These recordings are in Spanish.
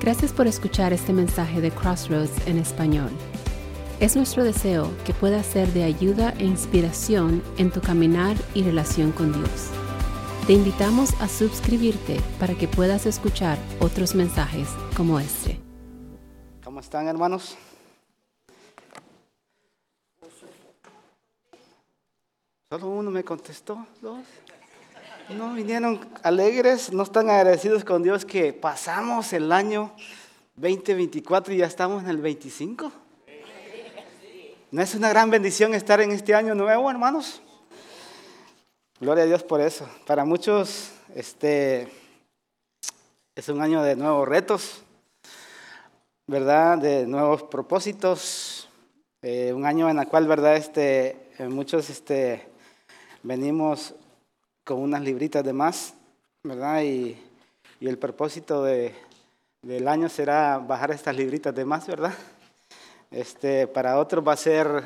Gracias por escuchar este mensaje de Crossroads en español. Es nuestro deseo que pueda ser de ayuda e inspiración en tu caminar y relación con Dios. Te invitamos a suscribirte para que puedas escuchar otros mensajes como este. ¿Cómo están, hermanos? Solo uno me contestó, dos. No vinieron alegres, no están agradecidos con Dios que pasamos el año 2024 y ya estamos en el 25. ¿No es una gran bendición estar en este año nuevo, hermanos? Gloria a Dios por eso. Para muchos es un año de nuevos retos, ¿verdad? De nuevos propósitos. Un año en el cual, ¿verdad? Muchos venimos con unas libritas de más, ¿verdad? Y el propósito del año será bajar estas libritas de más, ¿verdad? Para otros va a ser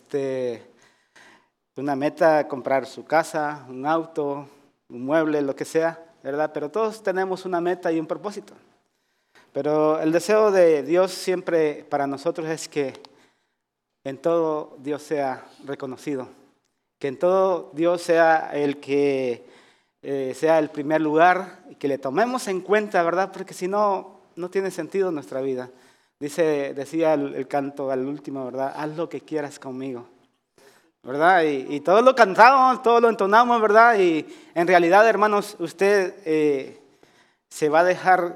una meta comprar su casa, un auto, un mueble, lo que sea, ¿verdad? Pero todos tenemos una meta y un propósito. Pero el deseo de Dios siempre para nosotros es que en todo Dios sea reconocido. Que en todo Dios sea el que sea el primer lugar y que le tomemos en cuenta, ¿verdad? Porque si no, no tiene sentido nuestra vida. Decía el canto al último, ¿verdad? Haz lo que quieras conmigo, ¿verdad? Y todo lo cantamos, todo lo entonamos, ¿verdad? Y en realidad, hermanos, usted se va a dejar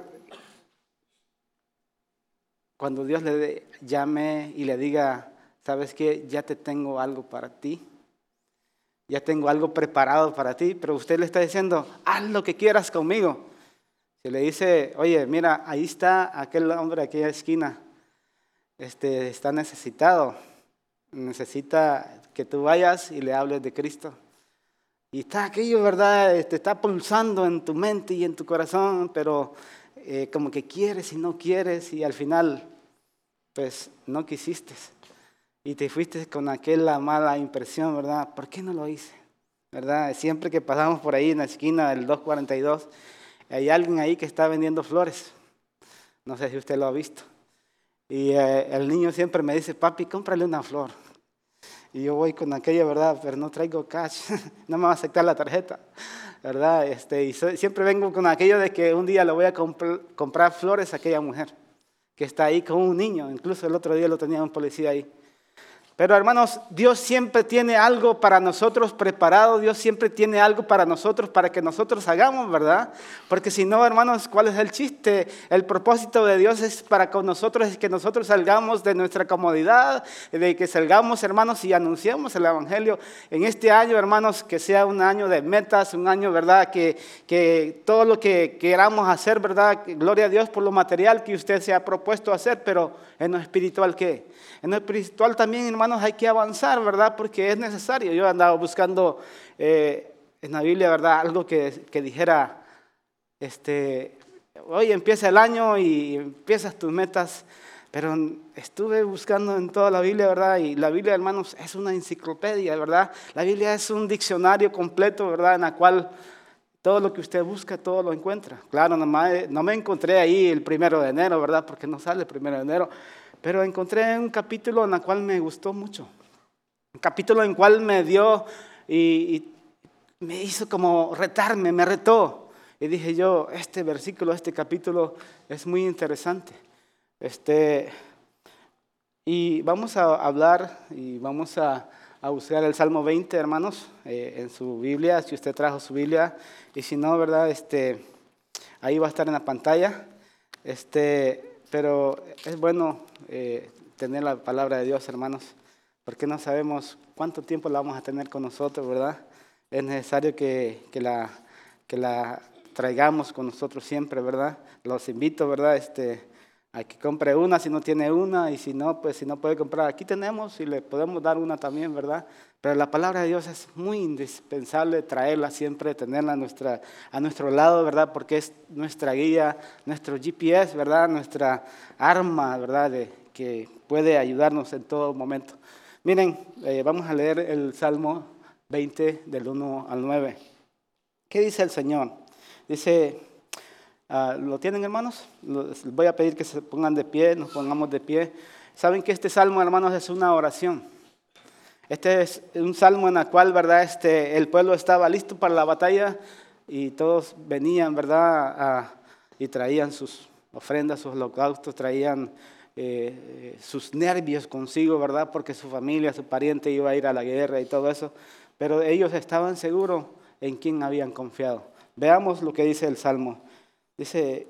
cuando Dios le llame y le diga, ¿sabes qué? Ya te tengo algo para ti. Ya tengo algo preparado para ti, pero usted le está diciendo, haz lo que quieras conmigo. Si le dice, oye, mira, ahí está aquel hombre, aquella esquina, está necesitado, necesita que tú vayas y le hables de Cristo. Y está aquello, ¿verdad? Está pulsando en tu mente y en tu corazón, pero como que quieres y no quieres y al final, pues no quisiste. Y te fuiste con aquella mala impresión, ¿verdad? ¿Por qué no lo hice? ¿Verdad? Siempre que pasamos por ahí en la esquina del 242, hay alguien ahí que está vendiendo flores. No sé si usted lo ha visto. Y el niño siempre me dice, papi, cómprale una flor. Y yo voy con aquella, ¿verdad? Pero no traigo cash, no me va a aceptar la tarjeta, ¿verdad? Y siempre vengo con aquello de que un día le voy a comprar flores a aquella mujer que está ahí con un niño. Incluso el otro día lo tenía un policía ahí. Pero hermanos, Dios siempre tiene algo para nosotros preparado, Dios siempre tiene algo para nosotros, para que nosotros hagamos, ¿verdad? Porque si no, hermanos, ¿cuál es el chiste? El propósito de Dios es para con nosotros, es que nosotros salgamos de nuestra comodidad, de que salgamos, hermanos, y anunciemos el Evangelio. En este año, hermanos, que sea un año de metas, un año, ¿verdad? Que todo lo que queramos hacer, ¿verdad? Gloria a Dios por lo material que usted se ha propuesto hacer, pero en lo espiritual, ¿qué? En lo espiritual también, hermanos, hay que avanzar, ¿verdad? Porque es necesario. Yo andaba buscando en la Biblia, ¿verdad? Algo que dijera, hoy empieza el año y empiezas tus metas. Pero estuve buscando en toda la Biblia, ¿verdad? Y la Biblia, hermanos, es una enciclopedia, ¿verdad? La Biblia es un diccionario completo, ¿verdad? En la cual todo lo que usted busca, todo lo encuentra. Claro, no me encontré ahí el 1 de enero, ¿verdad? Porque no sale el 1 de enero. Pero encontré un capítulo en el cual me gustó mucho. Un capítulo en el cual me dio y me hizo como retarme, me retó. Y dije yo, este versículo, este capítulo es muy interesante. Y vamos a hablar y vamos a buscar el Salmo 20, hermanos, en su Biblia, si usted trajo su Biblia. Y si no, ¿verdad? Ahí va a estar en la pantalla. Pero es bueno tener la palabra de Dios, hermanos, porque no sabemos cuánto tiempo la vamos a tener con nosotros, ¿verdad? Es necesario que la traigamos con nosotros siempre, ¿verdad? Los invito, ¿verdad? A que compre una si no tiene una, y si no, pues si no puede comprar, aquí tenemos y le podemos dar una también, ¿verdad? Pero la palabra de Dios es muy indispensable traerla siempre, tenerla a nuestro lado, ¿verdad? Porque es nuestra guía, nuestro GPS, ¿verdad? Nuestra arma, ¿verdad? Que puede ayudarnos en todo momento. Miren, vamos a leer el Salmo 20 del 1 al 9. ¿Qué dice el Señor? Dice, ¿Lo tienen, hermanos? Les voy a pedir que se pongan de pie, nos pongamos de pie. Saben que este salmo, hermanos, es una oración. Este es un salmo en el cual, ¿verdad? El pueblo estaba listo para la batalla y todos venían, ¿verdad? Y traían sus ofrendas, sus holocaustos, traían sus nervios consigo, ¿verdad? Porque su familia, su pariente iba a ir a la guerra y todo eso. Pero ellos estaban seguros en quién habían confiado. Veamos lo que dice el salmo. Dice,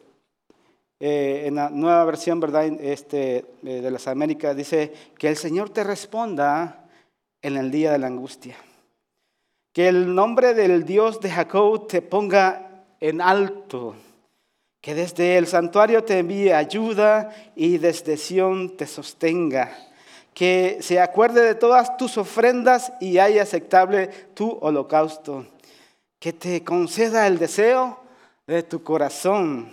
en la nueva versión, ¿verdad? De las Américas, dice que el Señor te responda en el día de la angustia. Que el nombre del Dios de Jacob te ponga en alto. Que desde el santuario te envíe ayuda y desde Sión te sostenga. Que se acuerde de todas tus ofrendas y haya aceptable tu holocausto. Que te conceda el deseo de tu corazón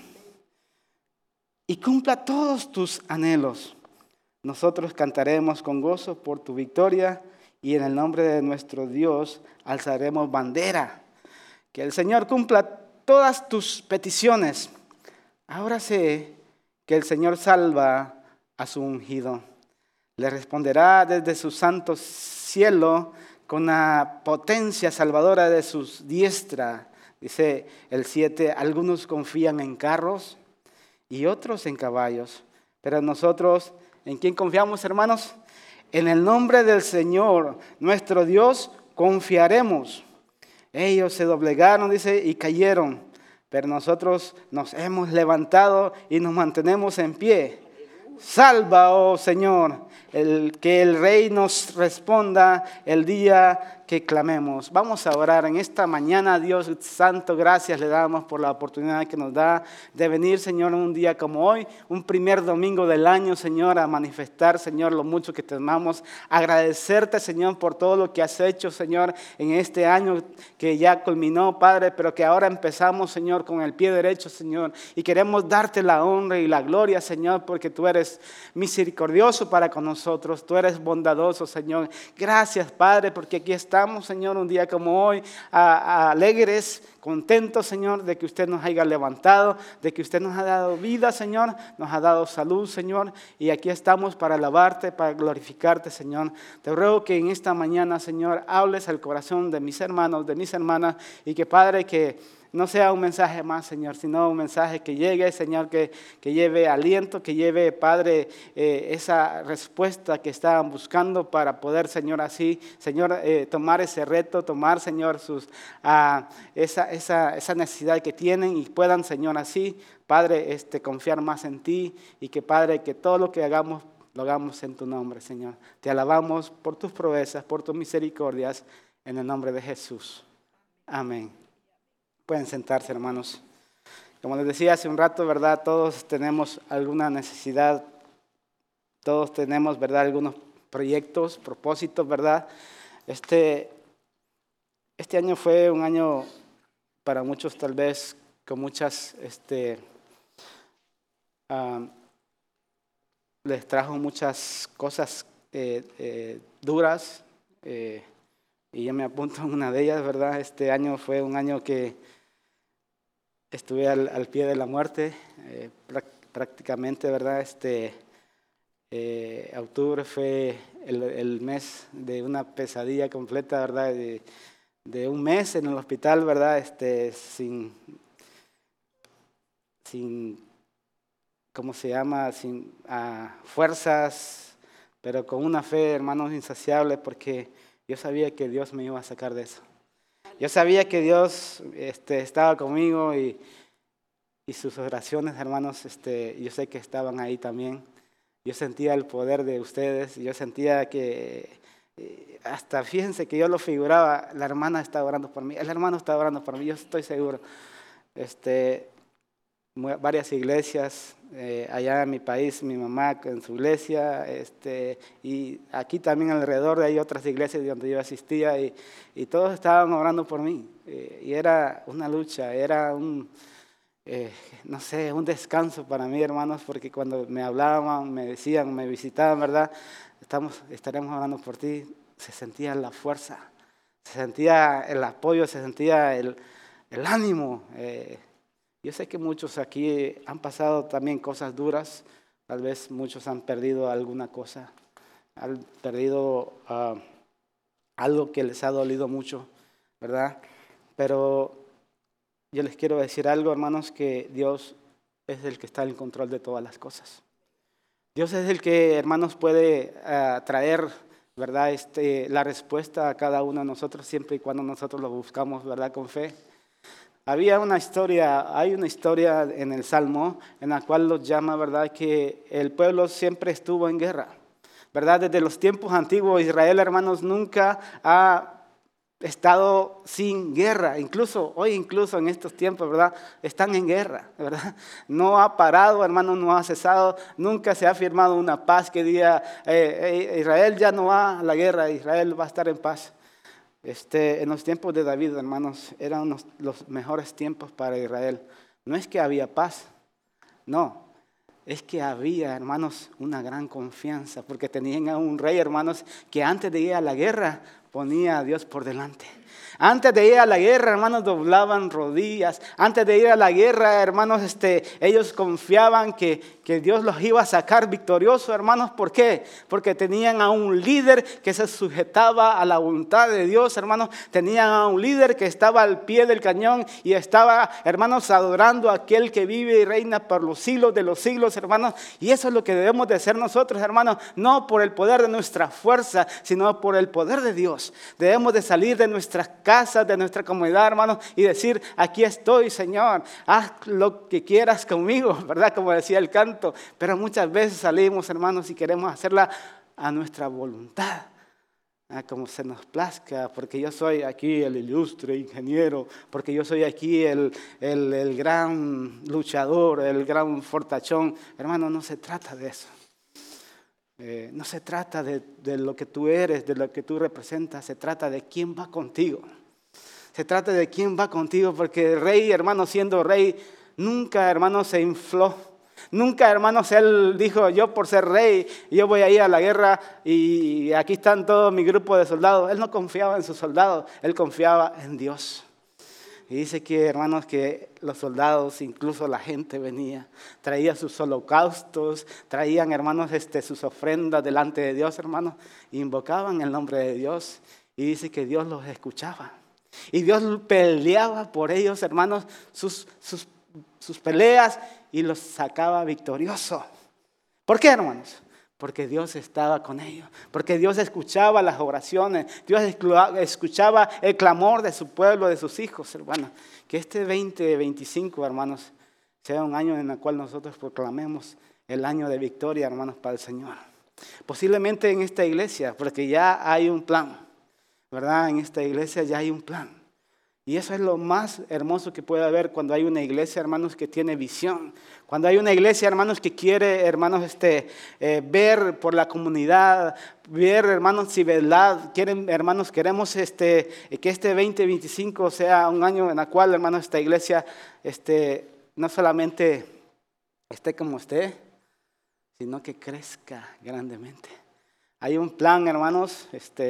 y cumpla todos tus anhelos. Nosotros cantaremos con gozo por tu victoria y en el nombre de nuestro Dios alzaremos bandera. Que el Señor cumpla todas tus peticiones. Ahora sé que el Señor salva a su ungido. Le responderá desde su santo cielo con la potencia salvadora de su diestra. Dice el 7, algunos confían en carros y otros en caballos. Pero nosotros, ¿en quién confiamos, hermanos? En el nombre del Señor, nuestro Dios, confiaremos. Ellos se doblegaron, dice, y cayeron. Pero nosotros nos hemos levantado y nos mantenemos en pie. Salva, oh Señor, que el Rey nos responda el día que clamemos. Vamos a orar en esta mañana. Dios Santo, gracias le damos por la oportunidad que nos da de venir, Señor, un día como hoy, un primer domingo del año, Señor, a manifestar, Señor, lo mucho que te amamos. Agradecerte, Señor, por todo lo que has hecho, Señor, en este año que ya culminó, Padre, pero que ahora empezamos, Señor, con el pie derecho, Señor, y queremos darte la honra y la gloria, Señor, porque tú eres misericordioso para con nosotros, tú eres bondadoso, Señor. Gracias, Padre, porque aquí estamos, Señor, un día como hoy, alegres, contentos, Señor, de que usted nos haya levantado, de que usted nos ha dado vida, Señor, nos ha dado salud, Señor, y aquí estamos para alabarte, para glorificarte, Señor. Te ruego que en esta mañana, Señor, hables al corazón de mis hermanos, de mis hermanas, y que, Padre, que no sea un mensaje más, Señor, sino un mensaje que llegue, Señor, que lleve aliento, que lleve, Padre, esa respuesta que estaban buscando para poder, Señor, así, Señor, tomar ese reto, tomar, Señor, esa necesidad que tienen y puedan, Señor, así, Padre, confiar más en ti y que, Padre, que todo lo que hagamos, lo hagamos en tu nombre, Señor. Te alabamos por tus proezas, por tus misericordias, en el nombre de Jesús. Amén. Pueden sentarse, hermanos. Como les decía hace un rato, ¿verdad? Todos tenemos alguna necesidad, todos tenemos, ¿verdad? Algunos proyectos, propósitos, ¿verdad? Este año fue un año para muchos tal vez con muchas, les trajo muchas cosas duras, y yo me apunto en una de ellas, ¿verdad? Este año fue un año que estuve al pie de la muerte, prácticamente, ¿verdad? Octubre fue el mes de una pesadilla completa, ¿verdad? De un mes en el hospital, ¿verdad? Sin ¿cómo se llama? Sin fuerzas, pero con una fe, hermanos, insaciable, porque yo sabía que Dios me iba a sacar de eso. Yo sabía que Dios estaba conmigo y sus oraciones, hermanos, yo sé que estaban ahí también. Yo sentía el poder de ustedes, yo sentía que, hasta fíjense que yo lo figuraba, la hermana estaba orando por mí, el hermano estaba orando por mí, yo estoy seguro. Varias iglesias, allá en mi país, mi mamá en su iglesia, y aquí también alrededor de hay otras iglesias donde yo asistía, y todos estaban orando por mí, y era una lucha, era no sé, un descanso para mí, hermanos, porque cuando me hablaban, me decían, me visitaban, ¿verdad? Estaremos orando por ti, se sentía la fuerza, se sentía el apoyo, se sentía el ánimo, Yo sé que muchos aquí han pasado también cosas duras, tal vez muchos han perdido alguna cosa, han perdido algo que les ha dolido mucho, ¿verdad? Pero yo les quiero decir algo, hermanos, que Dios es el que está en control de todas las cosas. Dios es el que, hermanos, puede traer, ¿verdad? La respuesta a cada uno de nosotros siempre y cuando nosotros lo buscamos, ¿verdad? Con fe. Hay una historia en el Salmo en la cual los llama, ¿verdad? Que el pueblo siempre estuvo en guerra, ¿verdad? Desde los tiempos antiguos, Israel, hermanos, nunca ha estado sin guerra. Incluso en estos tiempos, ¿verdad? Están en guerra, ¿verdad? No ha parado, hermanos, no ha cesado. Nunca se ha firmado una paz que diga, Israel ya no va a la guerra, Israel va a estar en paz. En los tiempos de David, hermanos, eran los mejores tiempos para Israel. No es que había paz, no. Es que había, hermanos, una gran confianza, porque tenían a un rey, hermanos, que antes de ir a la guerra ponía a Dios por delante. Antes de ir a la guerra, hermanos, doblaban rodillas. Antes de ir a la guerra, hermanos, ellos confiaban que Dios los iba a sacar victoriosos, hermanos. ¿Por qué? Porque tenían a un líder que se sujetaba a la voluntad de Dios, hermanos. Tenían a un líder que estaba al pie del cañón y estaba, hermanos, adorando a aquel que vive y reina por los siglos de los siglos, hermanos. Y eso es lo que debemos de hacer nosotros, hermanos. No por el poder de nuestra fuerza, sino por el poder de Dios. Debemos de salir de nuestras casas, de nuestra comunidad, hermanos, y decir, aquí estoy, Señor, haz lo que quieras conmigo, ¿verdad? Como decía el canto. Pero muchas veces salimos, hermanos, y queremos hacerla a nuestra voluntad, como se nos plazca, porque yo soy aquí el ilustre ingeniero, porque yo soy aquí el gran luchador, el gran fortachón. Hermano, no se trata de eso. No se trata de lo que tú eres, de lo que tú representas, se trata de quién va contigo. Se trata de quién va contigo, porque el rey, hermano, siendo rey, nunca, hermano, se infló. Nunca, hermanos, él dijo, yo por ser rey, yo voy a ir a la guerra y aquí están todo mi grupo de soldados. Él no confiaba en sus soldados, él confiaba en Dios. Y dice que, hermanos, que los soldados, incluso la gente venía, traía sus holocaustos, traían, hermanos, sus ofrendas delante de Dios, hermanos, invocaban el nombre de Dios. Y dice que Dios los escuchaba. Y Dios peleaba por ellos, hermanos, sus peleas y los sacaba victoriosos. ¿Por qué, hermanos? Porque Dios estaba con ellos, porque Dios escuchaba las oraciones, Dios escuchaba el clamor de su pueblo, de sus hijos, hermanos. Que este 2025, hermanos, sea un año en el cual nosotros proclamemos el año de victoria, hermanos, para el Señor. Posiblemente en esta iglesia, porque ya hay un plan, ¿verdad? En esta iglesia ya hay un plan. Y eso es lo más hermoso que puede haber cuando hay una iglesia, hermanos, que tiene visión. Cuando hay una iglesia, hermanos, que quiere, hermanos, ver por la comunidad, ver, hermanos, si verdad quieren, hermanos, queremos que este 2025 sea un año en el cual, hermanos, esta iglesia no solamente esté como esté, sino que crezca grandemente. Hay un plan, hermanos,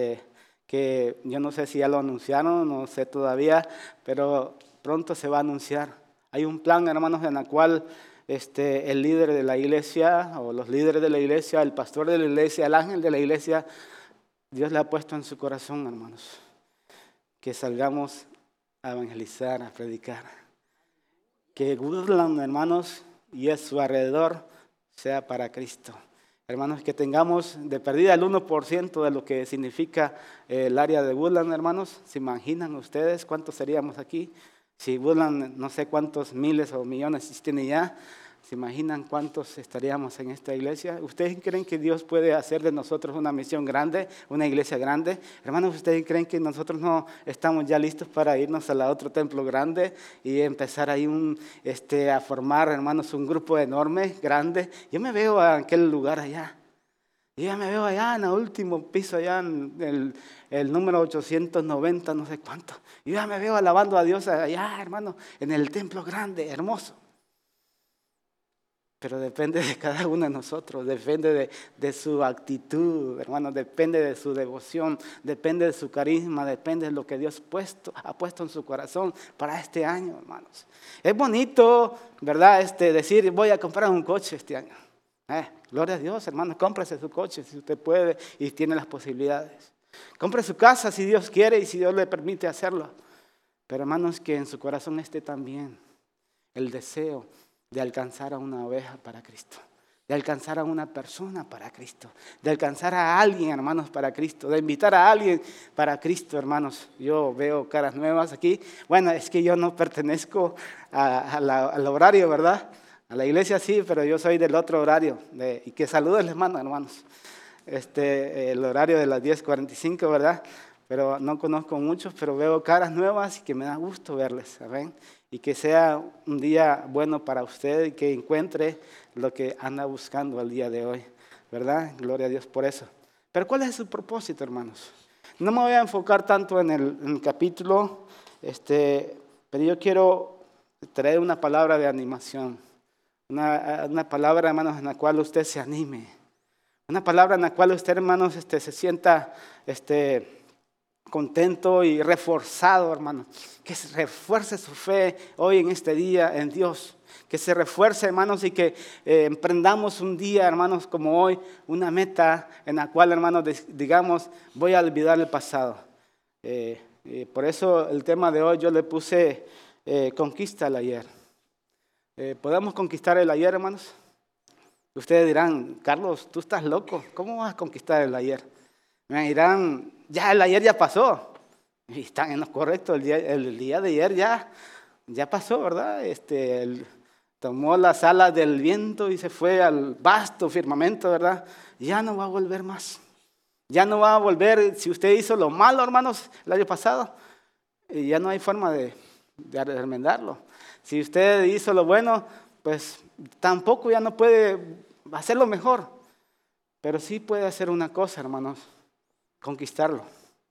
que yo no sé si ya lo anunciaron, no sé todavía, pero pronto se va a anunciar. Hay un plan, hermanos, en el cual el líder de la iglesia, o los líderes de la iglesia, el pastor de la iglesia, el ángel de la iglesia, Dios le ha puesto en su corazón, hermanos, que salgamos a evangelizar, a predicar. Que Woodland, hermanos, y a su alrededor sea para Cristo. Hermanos, que tengamos de perdida el 1% de lo que significa el área de Woodland, hermanos. ¿Se imaginan ustedes cuántos seríamos aquí? Si Woodland, no sé cuántos miles o millones tiene ya, ¿se imaginan cuántos estaríamos en esta iglesia? ¿Ustedes creen que Dios puede hacer de nosotros una misión grande, una iglesia grande? Hermanos, ¿ustedes creen que nosotros no estamos ya listos para irnos a la otro templo grande y empezar ahí a formar, hermanos, un grupo enorme, grande? Yo me veo en aquel lugar allá. Yo ya me veo allá en el último piso, allá en el número 890, no sé cuánto. Yo ya me veo alabando a Dios allá, hermano, en el templo grande, hermoso. pero depende de cada uno de nosotros, depende de su actitud, hermanos, depende de su devoción, depende de su carisma, depende de lo que Dios ha puesto en su corazón para este año, hermanos. Es bonito, ¿verdad? Decir, voy a comprar un coche este año. Gloria a Dios, hermanos, cómprese su coche si usted puede y tiene las posibilidades. Compre su casa si Dios quiere y si Dios le permite hacerlo. Pero hermanos, que en su corazón esté también el deseo de alcanzar a una oveja para Cristo, de alcanzar a una persona para Cristo, de alcanzar a alguien, hermanos, para Cristo, de invitar a alguien para Cristo, hermanos. Yo veo caras nuevas aquí. Bueno, es que yo no pertenezco al horario, ¿verdad? A la iglesia sí, pero yo soy del otro horario. Y que saludos les mando, hermanos. El horario de las 10:45, ¿verdad? Pero no conozco muchos, pero veo caras nuevas y que me da gusto verles, ¿saben? Y que sea un día bueno para usted y que encuentre lo que anda buscando el día de hoy, ¿verdad? Gloria a Dios por eso. Pero ¿cuál es su propósito, hermanos? No me voy a enfocar tanto en el capítulo, pero yo quiero traer una palabra de animación, una palabra, hermanos, en la cual usted se anime, una palabra en la cual usted, hermanos, se sienta contento y reforzado, hermano. Que se refuerce su fe hoy en este día en Dios. Que se refuerce, hermanos, y que emprendamos un día, hermanos, como hoy, una meta en la cual, hermanos, digamos, voy a olvidar el pasado. Por eso el tema de hoy yo le puse conquista el ayer. ¿Podemos conquistar el ayer, hermanos? Ustedes dirán, Carlos, tú estás loco. ¿Cómo vas a conquistar el ayer? Me dirán, ya el ayer ya pasó. Y están en lo correcto, el día de ayer ya pasó, ¿verdad? Tomó las alas del viento y se fue al vasto firmamento, ¿verdad? Ya no va a volver más. Ya no va a volver, si usted hizo lo malo, hermanos, el año pasado, ya no hay forma de remendarlo. Si usted hizo lo bueno, pues tampoco ya no puede hacerlo mejor. Pero sí puede hacer una cosa, hermanos, conquistarlo.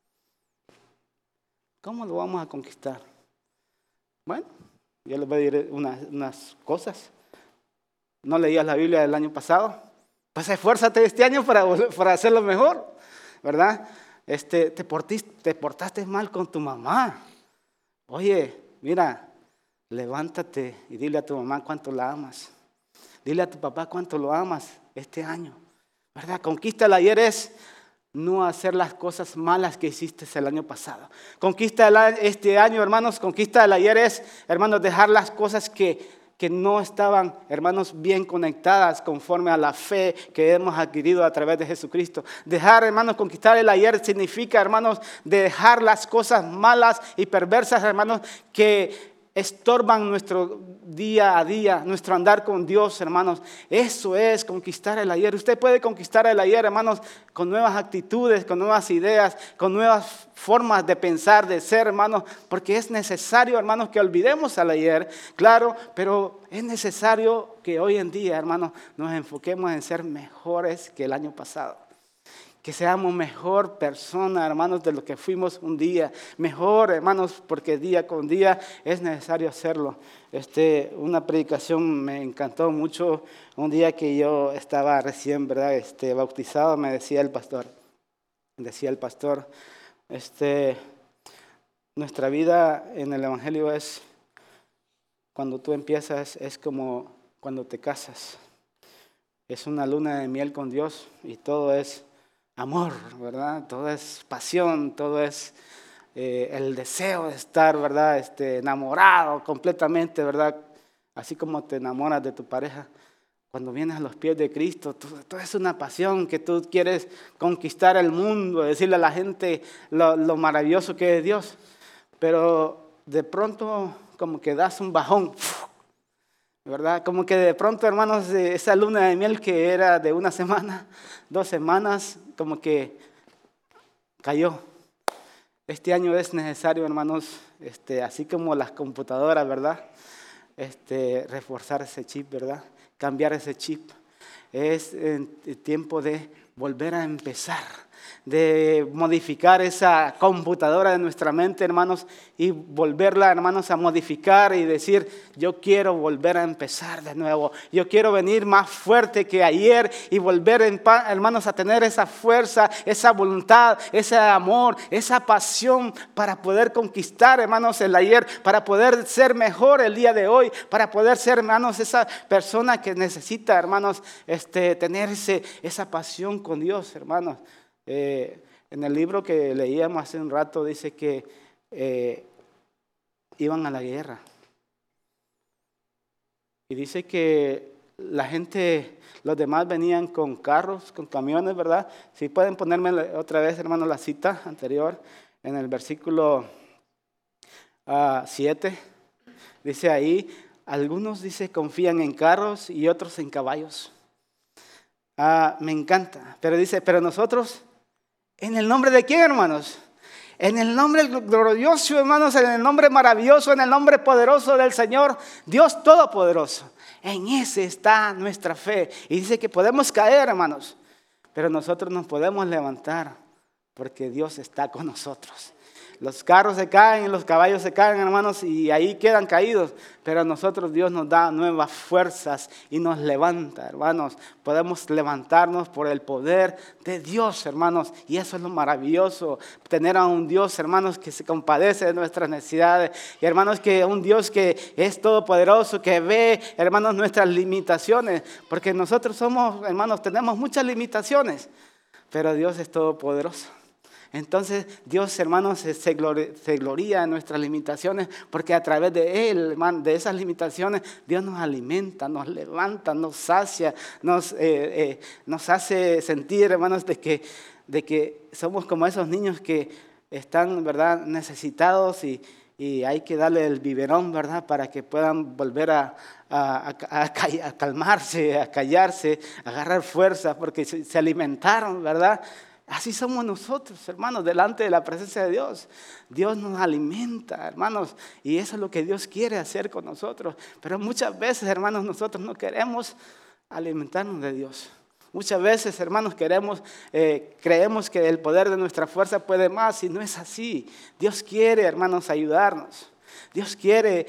¿Cómo lo vamos a conquistar? Bueno, yo les voy a decir unas cosas. ¿No leías la Biblia del año pasado? Pues esfuérzate este año para hacerlo mejor, ¿verdad? Te portaste mal con tu mamá. Oye, mira, levántate y dile a tu mamá cuánto la amas. Dile a tu papá cuánto lo amas este año, ¿verdad? Conquista el ayer es no hacer las cosas malas que hiciste el año pasado. Conquista este año, hermanos, conquista el ayer es, hermanos, dejar las cosas que no estaban, hermanos, bien conectadas conforme a la fe que hemos adquirido a través de Jesucristo. Dejar, hermanos, conquistar el ayer significa, hermanos, dejar las cosas malas y perversas, hermanos, que estorban nuestro día a día, nuestro andar con Dios, hermanos. Eso es conquistar el ayer. Usted puede conquistar el ayer, hermanos, con nuevas actitudes, con nuevas ideas, con nuevas formas de pensar, de ser, hermanos, porque es necesario, hermanos, que olvidemos al ayer, claro, pero es necesario que hoy en día, hermanos, nos enfoquemos en ser mejores que el año pasado. Que seamos mejor persona, hermanos, de lo que fuimos un día. Mejor, hermanos, porque día con día es necesario hacerlo. Una predicación me encantó mucho. Un día que yo estaba recién, ¿verdad? Bautizado, me decía el pastor. Nuestra vida en el Evangelio es, cuando tú empiezas, es como cuando te casas. Es una luna de miel con Dios y todo es amor, ¿verdad? Todo es pasión, todo es el deseo de estar, ¿verdad? Enamorado completamente, ¿verdad? Así como te enamoras de tu pareja. Cuando vienes a los pies de Cristo, todo es una pasión que tú quieres conquistar el mundo, decirle a la gente lo maravilloso que es Dios. Pero de pronto como que das un bajón, ¿verdad? Como que de pronto, hermanos, esa luna de miel que era de 1 semana, 2 semanas, como que cayó. Este año es necesario, hermanos, así como las computadoras, ¿verdad? Reforzar ese chip, ¿verdad? Cambiar ese chip. Es el tiempo de volver a empezar. de modificar esa computadora de nuestra mente, hermanos, y volverla, hermanos, a modificar y decir, yo quiero volver a empezar de nuevo. Yo quiero venir más fuerte que ayer y volver, hermanos, a tener esa fuerza, esa voluntad, ese amor, esa pasión para poder conquistar, hermanos, el ayer, para poder ser mejor el día de hoy, para poder ser, hermanos, esa persona que necesita, hermanos, tener esa pasión con Dios, hermanos. En el libro que leíamos hace un rato dice que iban a la guerra y dice que la gente, los demás venían con carros, con camiones, ¿verdad? Si pueden ponerme otra vez, hermanos, la cita anterior en el versículo 7, dice ahí, algunos dice confían en carros y otros en caballos. Me encanta, pero dice, pero nosotros, ¿en el nombre de quién, hermanos? En el nombre glorioso, hermanos, en el nombre maravilloso, en el nombre poderoso del Señor, Dios Todopoderoso. En ese está nuestra fe. Y dice que podemos caer, hermanos, pero nosotros nos podemos levantar porque Dios está con nosotros. Los carros se caen, los caballos se caen, hermanos, y ahí quedan caídos. Pero a nosotros Dios nos da nuevas fuerzas y nos levanta, hermanos. Podemos levantarnos por el poder de Dios, hermanos. Y eso es lo maravilloso, tener a un Dios, hermanos, que se compadece de nuestras necesidades. Y hermanos, que un Dios que es todopoderoso, que ve, hermanos, nuestras limitaciones. Porque nosotros somos, hermanos, tenemos muchas limitaciones, pero Dios es todopoderoso. Entonces Dios, hermanos, se gloria en nuestras limitaciones, porque a través de Él, hermano, de esas limitaciones, Dios nos alimenta, nos levanta, nos sacia, nos hace sentir, hermanos, de que somos como esos niños que están, ¿verdad?, necesitados y hay que darle el biberón, ¿verdad?, para que puedan volver a calmarse, a callarse, a agarrar fuerza, porque se alimentaron, ¿verdad? Así somos nosotros, hermanos, delante de la presencia de Dios. Dios nos alimenta, hermanos, y eso es lo que Dios quiere hacer con nosotros. Pero muchas veces, hermanos, nosotros no queremos alimentarnos de Dios. Muchas veces, hermanos, creemos que el poder de nuestra fuerza puede más y no es así. Dios quiere, hermanos, ayudarnos. Dios quiere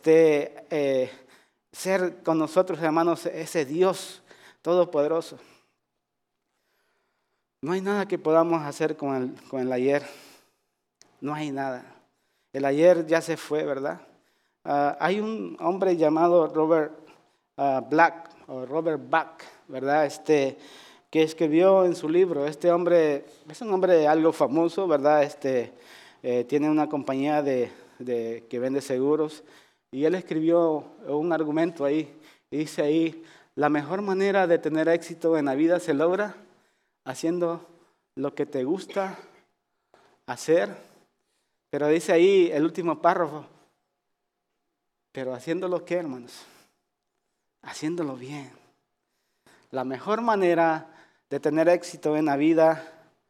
ser con nosotros, hermanos, ese Dios todopoderoso. No hay nada que podamos hacer con el ayer. No hay nada. El ayer ya se fue, ¿verdad? Hay un hombre llamado Robert Bach, ¿verdad? Que escribió en su libro. Este hombre es un hombre algo famoso, ¿verdad? Tiene una compañía que vende seguros. Y él escribió un argumento ahí. Y dice ahí, la mejor manera de tener éxito en la vida se logra haciendo lo que te gusta hacer, pero dice ahí el último párrafo, pero haciéndolo ¿qué, hermanos? Haciéndolo bien. La mejor manera de tener éxito en la vida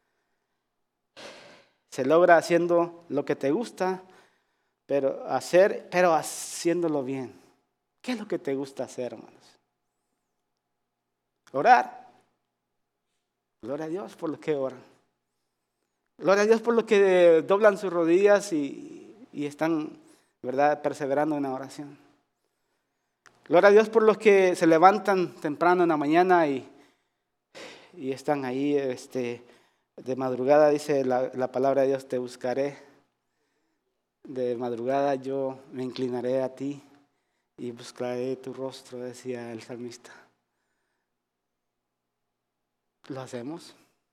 se logra haciendo lo que te gusta, pero haciéndolo bien. ¿Qué es lo que te gusta hacer, hermanos? Orar. Gloria a Dios por los que oran. Gloria a Dios por los que doblan sus rodillas y están, ¿verdad?, perseverando en la oración. Gloria a Dios por los que se levantan temprano en la mañana y están ahí de madrugada, dice la palabra de Dios, te buscaré. De madrugada yo me inclinaré a ti y buscaré tu rostro, decía el salmista. ¿Lo hacemos?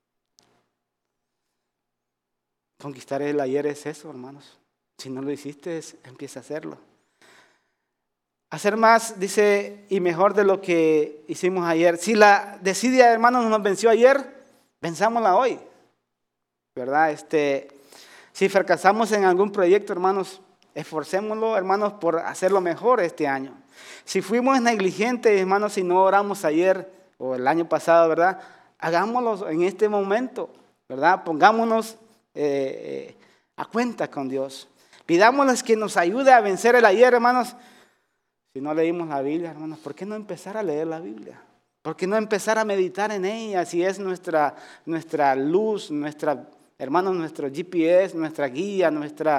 Conquistar el ayer es eso, hermanos. Si no lo hiciste, empieza a hacerlo. Hacer más, dice, y mejor de lo que hicimos ayer. Si la desidia, hermanos, nos venció ayer, venzámosla hoy, ¿verdad? Si fracasamos en algún proyecto, hermanos, esforcémoslo, hermanos, por hacerlo mejor este año. Si fuimos negligentes, hermanos, y no oramos ayer o el año pasado, ¿verdad?, hagámoslo en este momento, ¿verdad? Pongámonos a cuenta con Dios. Pidámosles que nos ayude a vencer el ayer, hermanos. Si no leímos la Biblia, hermanos, ¿por qué no empezar a leer la Biblia? ¿Por qué no empezar a meditar en ella? Si es nuestra luz, hermanos, nuestro GPS, nuestra guía,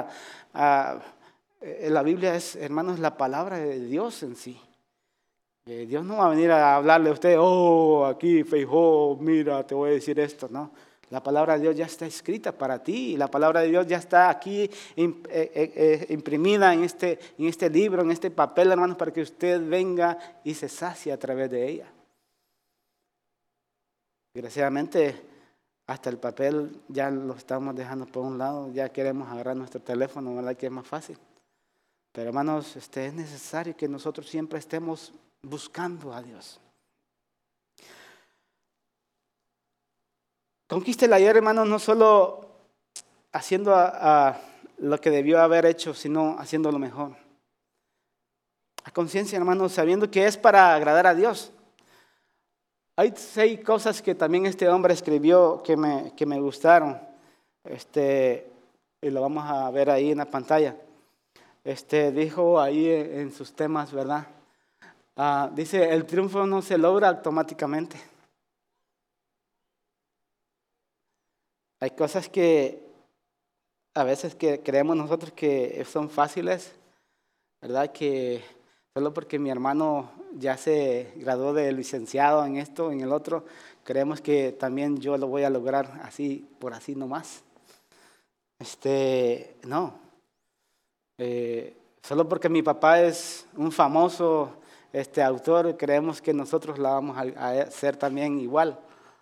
la Biblia es, hermanos, la palabra de Dios en sí. Dios no va a venir a hablarle a usted, oh, aquí, Feijó, mira, te voy a decir esto, no. La palabra de Dios ya está escrita para ti, y la palabra de Dios ya está aquí imprimida en este libro, en este papel, hermanos, para que usted venga y se sacie a través de ella. Desgraciadamente, hasta el papel ya lo estamos dejando por un lado, ya queremos agarrar nuestro teléfono, ¿verdad? Que es más fácil. Pero hermanos, es necesario que nosotros siempre estemos buscando a Dios. Conquiste el ayer, hermanos, no solo haciendo lo que debió haber hecho, sino haciendo lo mejor. A conciencia, hermanos, sabiendo que es para agradar a Dios. Hay 6 cosas que también este hombre escribió que me gustaron. Y lo vamos a ver ahí en la pantalla. Dijo ahí en sus temas, ¿verdad? Dice, el triunfo no se logra automáticamente. Hay cosas que a veces que creemos nosotros que son fáciles, ¿verdad? Que solo porque mi hermano ya se graduó de licenciado en esto, en el otro, creemos que también yo lo voy a lograr así, por así nomás. No. Solo porque mi papá es un famoso autor, creemos que nosotros la vamos a hacer también igual.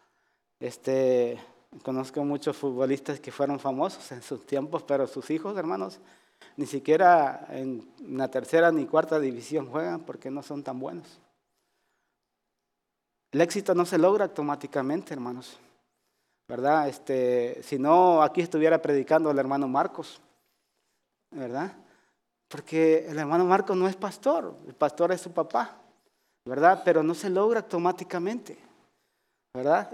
Conozco muchos futbolistas que fueron famosos en sus tiempos, pero sus hijos, hermanos, ni siquiera en la 3ª ni 4ª división juegan porque no son tan buenos. El éxito no se logra automáticamente, hermanos, ¿verdad? Si no, aquí estuviera predicando el hermano Marcos, ¿verdad? Porque el hermano Marcos no es pastor, el pastor es su papá, ¿verdad? Pero no se logra automáticamente, ¿verdad?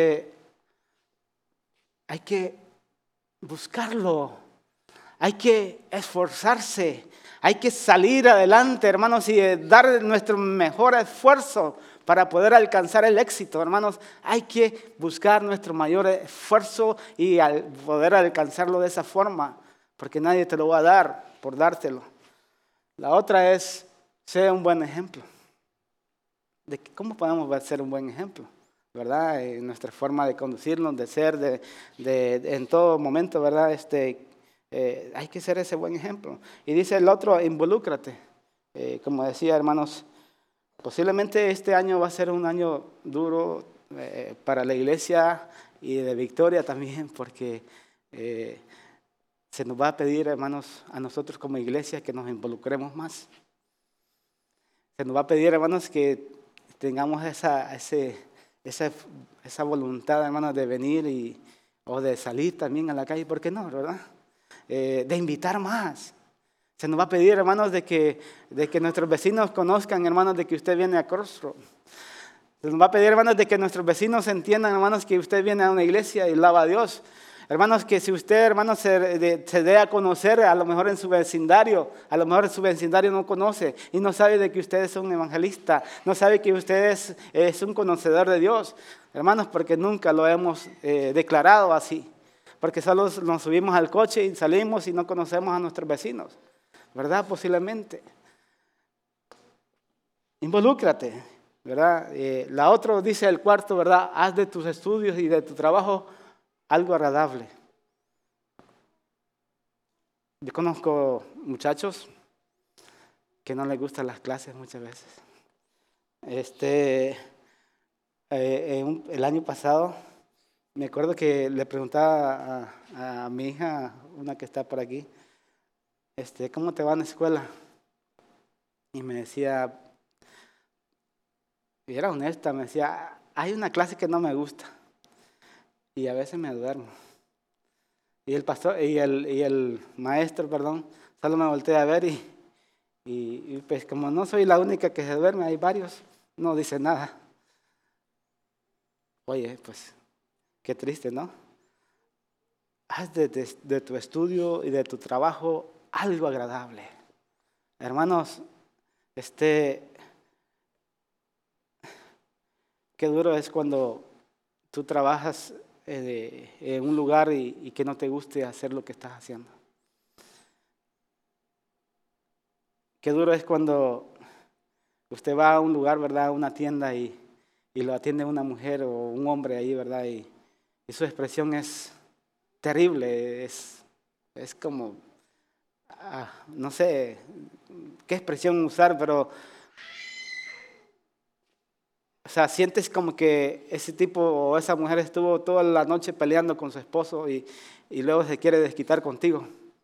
Hay que buscarlo, hay que esforzarse, hay que salir adelante, hermanos, y dar nuestro mejor esfuerzo para poder alcanzar el éxito, hermanos. Hay que buscar nuestro mayor esfuerzo y poder alcanzarlo de esa forma, porque nadie te lo va a dar por dártelo. La otra es, ser un buen ejemplo. ¿Cómo podemos ser un buen ejemplo? ¿Verdad? En nuestra forma de conducirnos, de ser, en todo momento, ¿verdad? Hay que ser ese buen ejemplo. Y dice el otro, involúcrate. Como decía, hermanos, posiblemente este año va a ser un año duro para la iglesia y de victoria también, porque se nos va a pedir, hermanos, a nosotros como iglesia que nos involucremos más. Se nos va a pedir, hermanos, que tengamos esa voluntad, hermanos, de venir o de salir también a la calle, ¿por qué no, verdad? De invitar más. Se nos va a pedir, hermanos, de que nuestros vecinos conozcan, hermanos, de que usted viene a Crossroads. Se nos va a pedir, hermanos, de que nuestros vecinos entiendan, hermanos, que usted viene a una iglesia y alaba a Dios. Hermanos, que si usted, hermanos, se dé a conocer, a lo mejor en su vecindario, no conoce y no sabe de que usted es un evangelista, no sabe que usted es un conocedor de Dios. Hermanos, porque nunca lo hemos declarado así. Porque solo nos subimos al coche y salimos y no conocemos a nuestros vecinos. ¿Verdad? Posiblemente. Involúcrate, ¿verdad? La otra dice el cuarto, ¿verdad? Haz de tus estudios y de tu trabajo algo agradable. Yo conozco muchachos que no les gustan las clases muchas veces. El año pasado, me acuerdo que le preguntaba a mi hija, una que está por aquí, ¿cómo te va en la escuela? Y me decía, y era honesta, me decía, hay una clase que no me gusta. Y a veces me duermo. Y el pastor y el maestro, solo me voltea a ver y pues como no soy la única que se duerme, hay varios, no dice nada. Oye, pues qué triste, ¿no? Haz de tu estudio y de tu trabajo algo agradable. Hermanos, Qué duro es cuando tú trabajas en un lugar y que no te guste hacer lo que estás haciendo. Qué duro es cuando usted va a un lugar, ¿verdad? A una tienda y lo atiende una mujer o un hombre ahí, ¿verdad? Y su expresión es terrible, es como, no sé qué expresión usar, pero, o sea, sientes como que ese tipo o esa mujer estuvo toda la noche peleando con su esposo y luego se quiere desquitar contigo.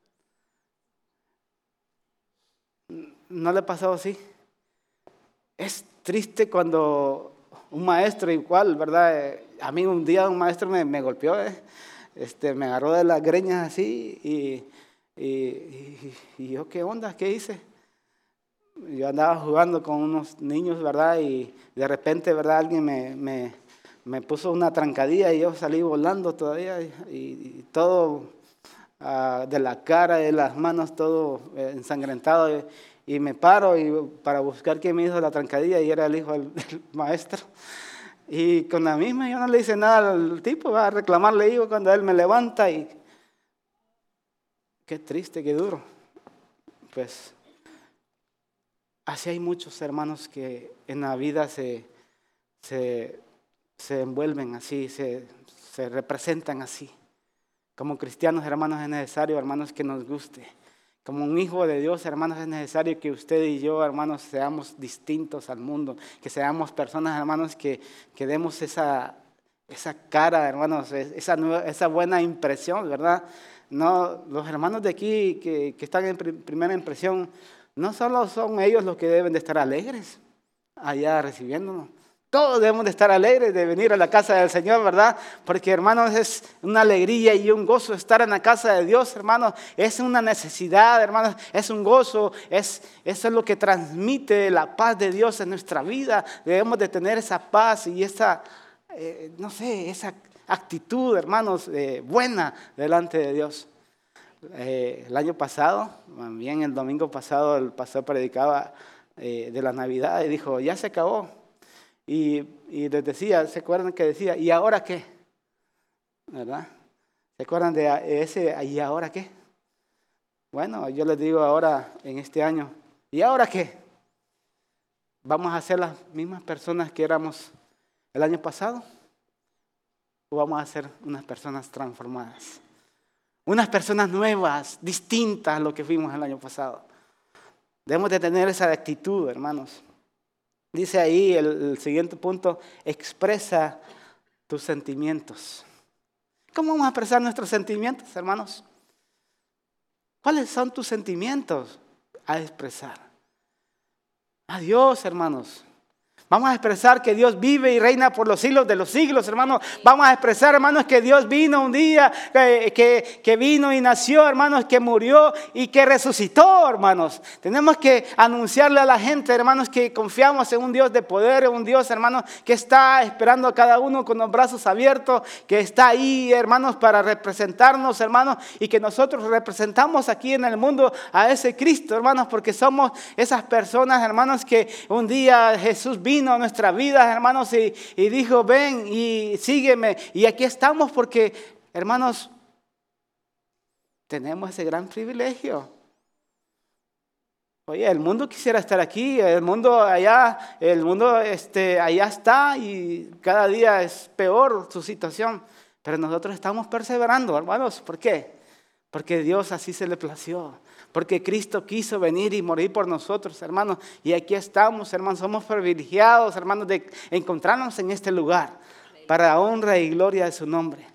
¿No le ha pasado así? Es triste cuando un maestro igual, ¿verdad? A mí un día un maestro me golpeó, me agarró de las greñas así y yo, ¿qué onda? ¿Qué hice? Yo andaba jugando con unos niños, ¿verdad? Y de repente, ¿verdad? Alguien me puso una trancadilla y yo salí volando todavía y todo de la cara, de las manos, todo ensangrentado. Y me paro para buscar quién me hizo la trancadilla y era el hijo del maestro. Y con la misma yo no le hice nada al tipo, va a reclamarle hijo cuando él me levanta y qué triste, qué duro. Pues así hay muchos hermanos que en la vida se envuelven así, se representan así. Como cristianos, hermanos, es necesario, hermanos, que nos guste. Como un hijo de Dios, hermanos, es necesario que usted y yo, hermanos, seamos distintos al mundo, que seamos personas, hermanos, que demos esa cara, hermanos, esa buena impresión, ¿verdad? No, los hermanos de aquí que están en primera impresión, no solo son ellos los que deben de estar alegres allá recibiéndonos. Todos debemos de estar alegres de venir a la casa del Señor, ¿verdad? Porque, hermanos, es una alegría y un gozo estar en la casa de Dios, hermanos. Es una necesidad, hermanos. Es un gozo. Eso es lo que transmite la paz de Dios en nuestra vida. Debemos de tener esa paz y esa actitud, hermanos, buena delante de Dios. El año pasado, también el domingo pasado, el pastor predicaba de la Navidad y dijo, ya se acabó. Y les decía, ¿se acuerdan que decía, ¿y ahora qué? ¿Verdad? ¿Se acuerdan de ese, ¿y ahora qué? Bueno, yo les digo ahora, en este año, ¿y ahora qué? ¿Vamos a ser las mismas personas que éramos el año pasado? ¿O vamos a ser unas personas transformadas? Unas personas nuevas, distintas a lo que fuimos el año pasado. Debemos de tener esa actitud, hermanos. Dice ahí el siguiente punto, expresa tus sentimientos. ¿Cómo vamos a expresar nuestros sentimientos, hermanos? ¿Cuáles son tus sentimientos a expresar? A Dios, hermanos. Vamos a expresar que Dios vive y reina por los siglos de los siglos, hermanos. Vamos a expresar, hermanos, que Dios vino un día, que vino y nació, hermanos, que murió y que resucitó, hermanos. Tenemos que anunciarle a la gente, hermanos, que confiamos en un Dios de poder, un Dios, hermanos, que está esperando a cada uno con los brazos abiertos, que está ahí, hermanos, para representarnos, hermanos, y que nosotros representamos aquí en el mundo a ese Cristo, hermanos, porque somos esas personas, hermanos, que un día Jesús vino a nuestra vida, hermanos, y dijo, ven y sígueme. Y aquí estamos porque, hermanos, tenemos ese gran privilegio. Oye, el mundo quisiera estar aquí, el mundo allá está y cada día es peor su situación. Pero nosotros estamos perseverando, hermanos. ¿Por qué? Porque Dios así se le plació. Porque Cristo quiso venir y morir por nosotros, hermanos. Y aquí estamos, hermanos. Somos privilegiados, hermanos, de encontrarnos en este lugar para honra y gloria de su nombre.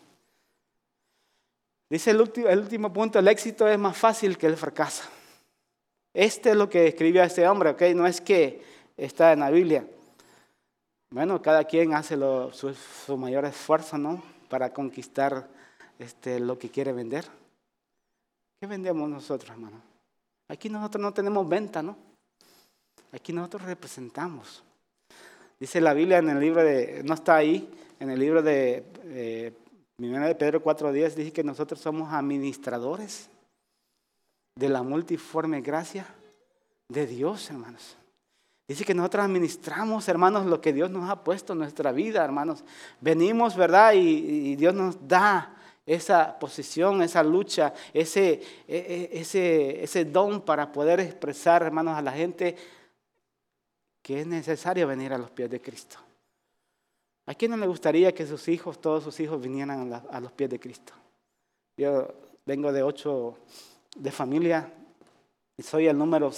Dice el último punto, el éxito es más fácil que el fracaso. Este es lo que escribió este hombre, ¿ok? No es que está en la Biblia. Bueno, cada quien hace su mayor esfuerzo, ¿no? Para conquistar lo que quiere vender. ¿Qué vendemos nosotros, hermano? Aquí nosotros no tenemos venta, ¿no? Aquí nosotros representamos. Dice la Biblia en el libro no está ahí, en el libro de 1 de Pedro 4:10, dice que nosotros somos administradores de la multiforme gracia de Dios, hermanos. Dice que nosotros administramos, hermanos, lo que Dios nos ha puesto en nuestra vida, hermanos. Venimos, ¿verdad? Y Dios nos da esa posición, esa lucha, ese don para poder expresar, hermanos, a la gente que es necesario venir a los pies de Cristo. ¿A quién no le gustaría que sus hijos, todos sus hijos, vinieran a los pies de Cristo? Yo vengo de 8 de familia y soy el número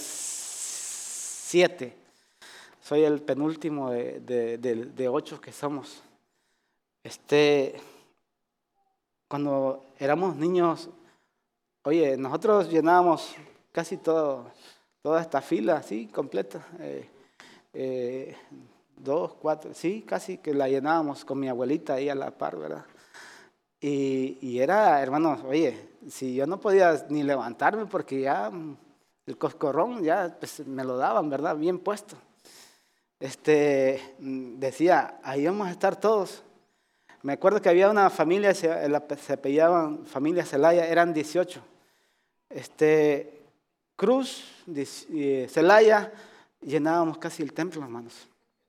7. Soy el penúltimo de 8 que somos. Cuando éramos niños, oye, nosotros llenábamos casi toda esta fila, así, completa. 2, 4, sí, casi que la llenábamos con mi abuelita ahí a la par, ¿verdad? Y era, hermanos, oye, si yo no podía ni levantarme porque ya el coscorrón ya pues, me lo daban, ¿verdad? Bien puesto. Decía, ahí vamos a estar todos. Me acuerdo que había una familia, se apellidaban familia Zelaya, eran 18. Cruz, Zelaya, llenábamos casi el templo, hermanos.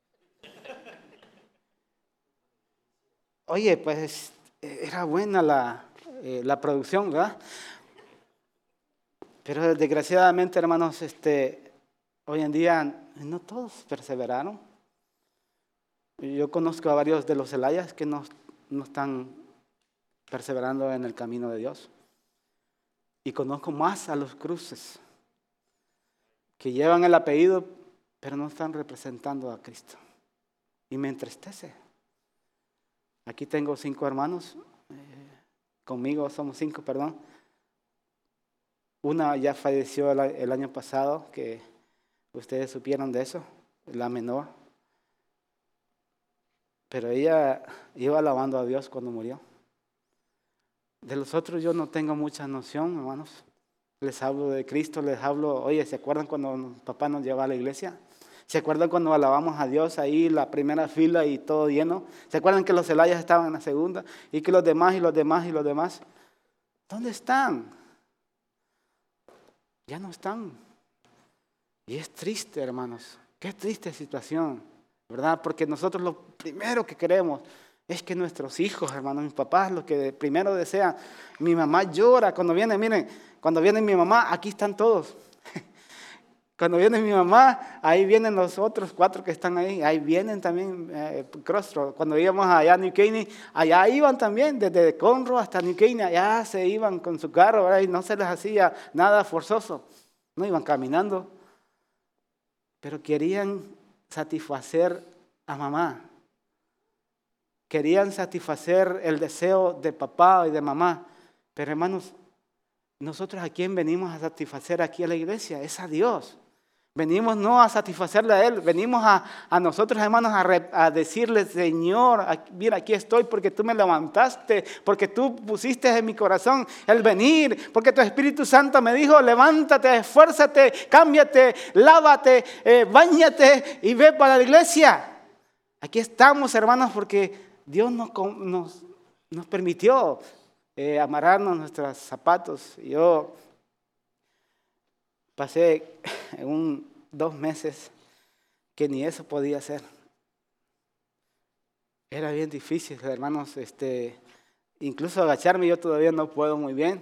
Oye, pues era buena la producción, ¿verdad? Pero desgraciadamente, hermanos, hoy en día no todos perseveraron. Yo conozco a varios de los Zelayas que no están perseverando en el camino de Dios. Y conozco más a los Cruces, que llevan el apellido, pero no están representando a Cristo. Y me entristece. Aquí tengo 5 hermanos, conmigo somos 5, perdón. Una ya falleció el año pasado, que ustedes supieron de eso, la menor. Pero ella iba alabando a Dios cuando murió. De los otros yo no tengo mucha noción, hermanos. Les hablo de Cristo, les hablo, oye, ¿se acuerdan cuando papá nos llevaba a la iglesia? ¿Se acuerdan cuando alabamos a Dios ahí, la primera fila y todo lleno? ¿Se acuerdan que los Zelayas estaban en la segunda? Y que los demás, y los demás, y los demás. ¿Dónde están? Ya no están. Y es triste, hermanos. Qué triste situación, ¿verdad? Porque nosotros lo primero que queremos es que nuestros hijos, hermanos, mis papás, lo que primero desean. Mi mamá llora cuando viene, miren, cuando viene mi mamá, aquí están todos. Cuando viene mi mamá, ahí vienen los otros 4 que están ahí. Ahí vienen también Crossroad. Cuando íbamos allá a New Caney, allá iban también, desde Conroe hasta New Caney, allá se iban con su carro, ¿verdad? Y no se les hacía nada forzoso. No iban caminando. Pero querían satisfacer a mamá. Querían satisfacer el deseo de papá y de mamá. Pero hermanos, nosotros a quién venimos a satisfacer aquí a la iglesia? Es a Dios. Venimos no a satisfacerle a Él, venimos a nosotros, hermanos, a decirle, Señor, mira, aquí estoy porque tú me levantaste, porque tú pusiste en mi corazón el venir, porque tu Espíritu Santo me dijo, levántate, esfuérzate, cámbiate, lávate, báñate y ve para la iglesia. Aquí estamos, hermanos, porque Dios nos permitió amarrarnos nuestros zapatos. Yo pasé 2 meses que ni eso podía hacer. Era bien difícil, hermanos. Incluso agacharme yo todavía no puedo muy bien.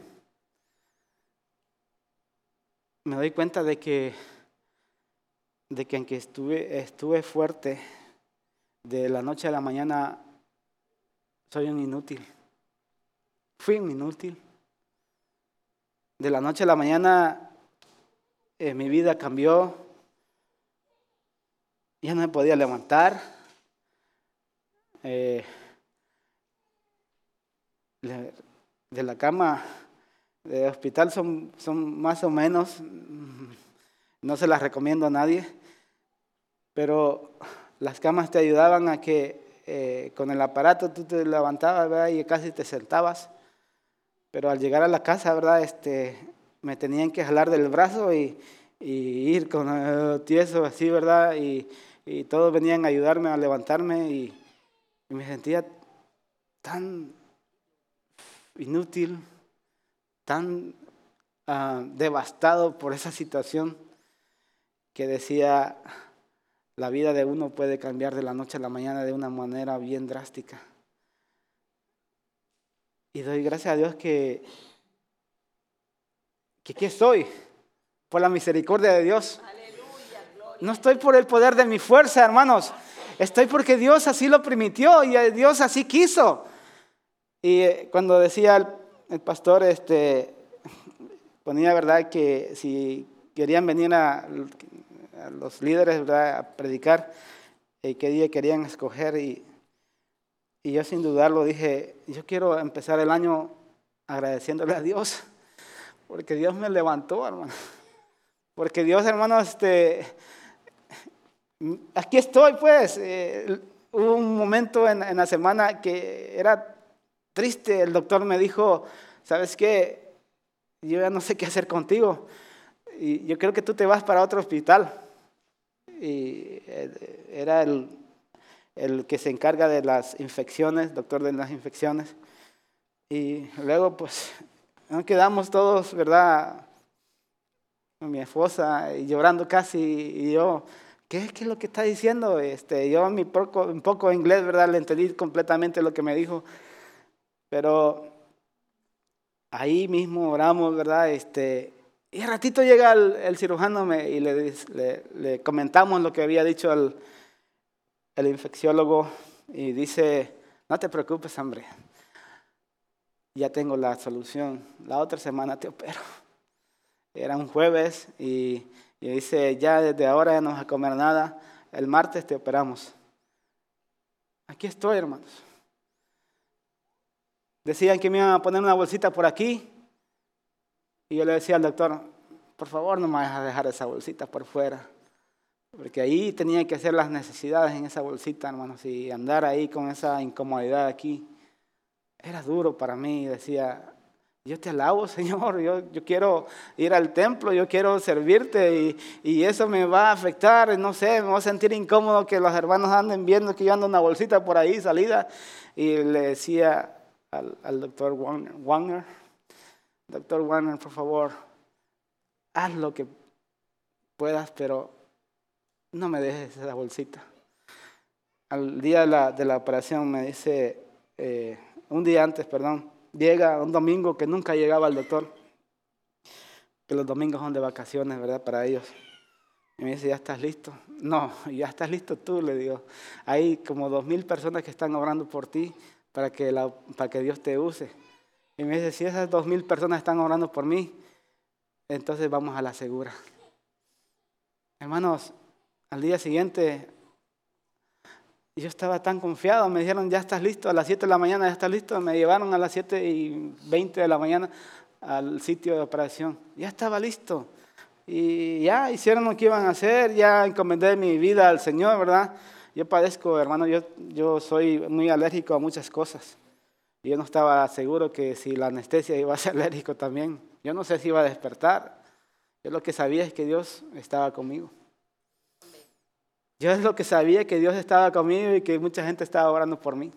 Me doy cuenta de que aunque estuve fuerte, de la noche a la mañana soy un inútil. Fui un inútil. De la noche a la mañana mi vida cambió. Ya no me podía levantar. De la cama de hospital son más o menos, no se las recomiendo a nadie, pero las camas te ayudaban a que con el aparato tú te levantabas, ¿verdad? Y casi te sentabas, pero al llegar a la casa, ¿verdad? Me tenían que jalar del brazo y ir con el tieso así, ¿verdad? Y todos venían a ayudarme a levantarme y me sentía tan inútil, tan devastado por esa situación que decía, la vida de uno puede cambiar de la noche a la mañana de una manera bien drástica. Y doy gracias a Dios que aquí estoy, por la misericordia de Dios. No estoy por el poder de mi fuerza, hermanos. Estoy porque Dios así lo permitió y Dios así quiso. Y cuando decía el pastor, ponía, ¿verdad?, que si querían venir a los líderes, ¿verdad?, a predicar, qué día querían escoger. Y yo sin dudarlo dije, yo quiero empezar el año agradeciéndole a Dios, porque Dios me levantó, hermano. Porque Dios, hermano, aquí estoy, pues. Hubo un momento en la semana que era triste. El doctor me dijo, ¿sabes qué? Yo ya no sé qué hacer contigo. Y yo creo que tú te vas para otro hospital. Y era el que se encarga de las infecciones, doctor de las infecciones. Y luego, pues, nos quedamos todos, ¿verdad?, mi esposa llorando casi, y yo, ¿qué es lo que está diciendo? Yo un poco inglés, ¿verdad?, le entendí completamente lo que me dijo, pero ahí mismo oramos, ¿verdad? Y al ratito llega el cirujano y le comentamos lo que había dicho el infecciólogo, y dice, no te preocupes, hombre, ya tengo la solución, la otra semana te opero. Era un jueves y dice, ya desde ahora ya no vas a comer nada, el martes te operamos. Aquí estoy, hermanos. Decían que me iban a poner una bolsita por aquí y yo le decía al doctor, por favor no me vayas a dejar esa bolsita por fuera, porque ahí tenía que hacer las necesidades en esa bolsita, hermanos, y andar ahí con esa incomodidad aquí. Era duro para mí, decía, yo te alabo, Señor, yo quiero ir al templo, yo quiero servirte y eso me va a afectar, no sé, me voy a sentir incómodo que los hermanos anden viendo que yo ando una bolsita por ahí salida. Y le decía al doctor Wagner, doctor Wagner, por favor, haz lo que puedas, pero no me dejes esa bolsita. Al día de la operación me dice, un día antes, perdón, llega un domingo que nunca llegaba el doctor, que los domingos son de vacaciones, ¿verdad?, para ellos. Y me dice, ¿ya estás listo? No, ya estás listo tú, le digo. Hay como 2,000 personas que están orando por ti para que Dios te use. Y me dice, si esas 2,000 personas están orando por mí, entonces vamos a la segura. Hermanos, al día siguiente yo estaba tan confiado, me dijeron, ya estás listo, a las 7 de la mañana ya estás listo. Me llevaron a las 7:20 de la mañana al sitio de operación. Ya estaba listo. Y ya hicieron lo que iban a hacer, ya encomendé mi vida al Señor, ¿verdad? Yo padezco, hermano, yo soy muy alérgico a muchas cosas. Y yo no estaba seguro que si la anestesia iba a ser alérgico también. Yo no sé si iba a despertar. Yo lo que sabía es que Dios estaba conmigo. Yo es lo que sabía, que Dios estaba conmigo y que mucha gente estaba orando por mí.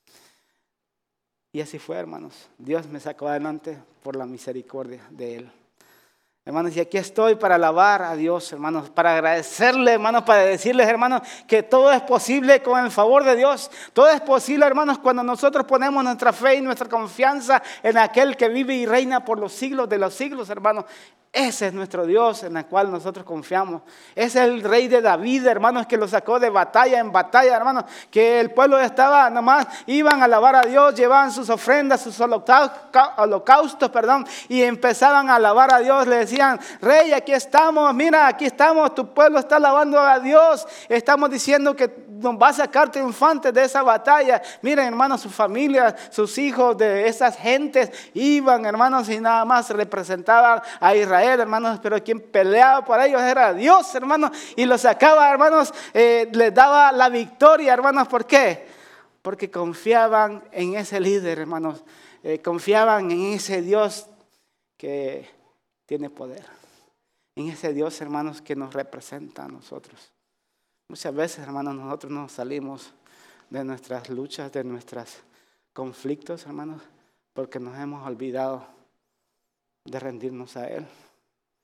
Y así fue, hermanos. Dios me sacó adelante por la misericordia de Él. Hermanos, y aquí estoy para alabar a Dios, hermanos, para agradecerle, hermanos, para decirles, hermanos, que todo es posible con el favor de Dios. Todo es posible, hermanos, cuando nosotros ponemos nuestra fe y nuestra confianza en aquel que vive y reina por los siglos de los siglos, hermanos. Ese es nuestro Dios en el cual nosotros confiamos. Ese es el rey de David, hermanos, que lo sacó de batalla en batalla, hermanos. Que el pueblo estaba, nomás iban a alabar a Dios, llevaban sus ofrendas, sus holocaustos, y empezaban a alabar a Dios. Le decían, rey, aquí estamos, mira, aquí estamos, tu pueblo está alabando a Dios. Estamos diciendo que nos va a sacar triunfantes de esa batalla. Miren, hermanos, su familia, sus hijos de esas gentes iban, hermanos, y nada más representaban a Israel, hermanos, pero quien peleaba por ellos era Dios, hermanos, y los sacaba, hermanos, les daba la victoria, hermanos. ¿Por qué? Porque confiaban en ese líder, hermanos, confiaban en ese Dios que tiene poder, en ese Dios, hermanos, que nos representa a nosotros. Muchas veces, hermanos, nosotros nos salimos de nuestras luchas, de nuestros conflictos, hermanos, porque nos hemos olvidado de rendirnos a Él.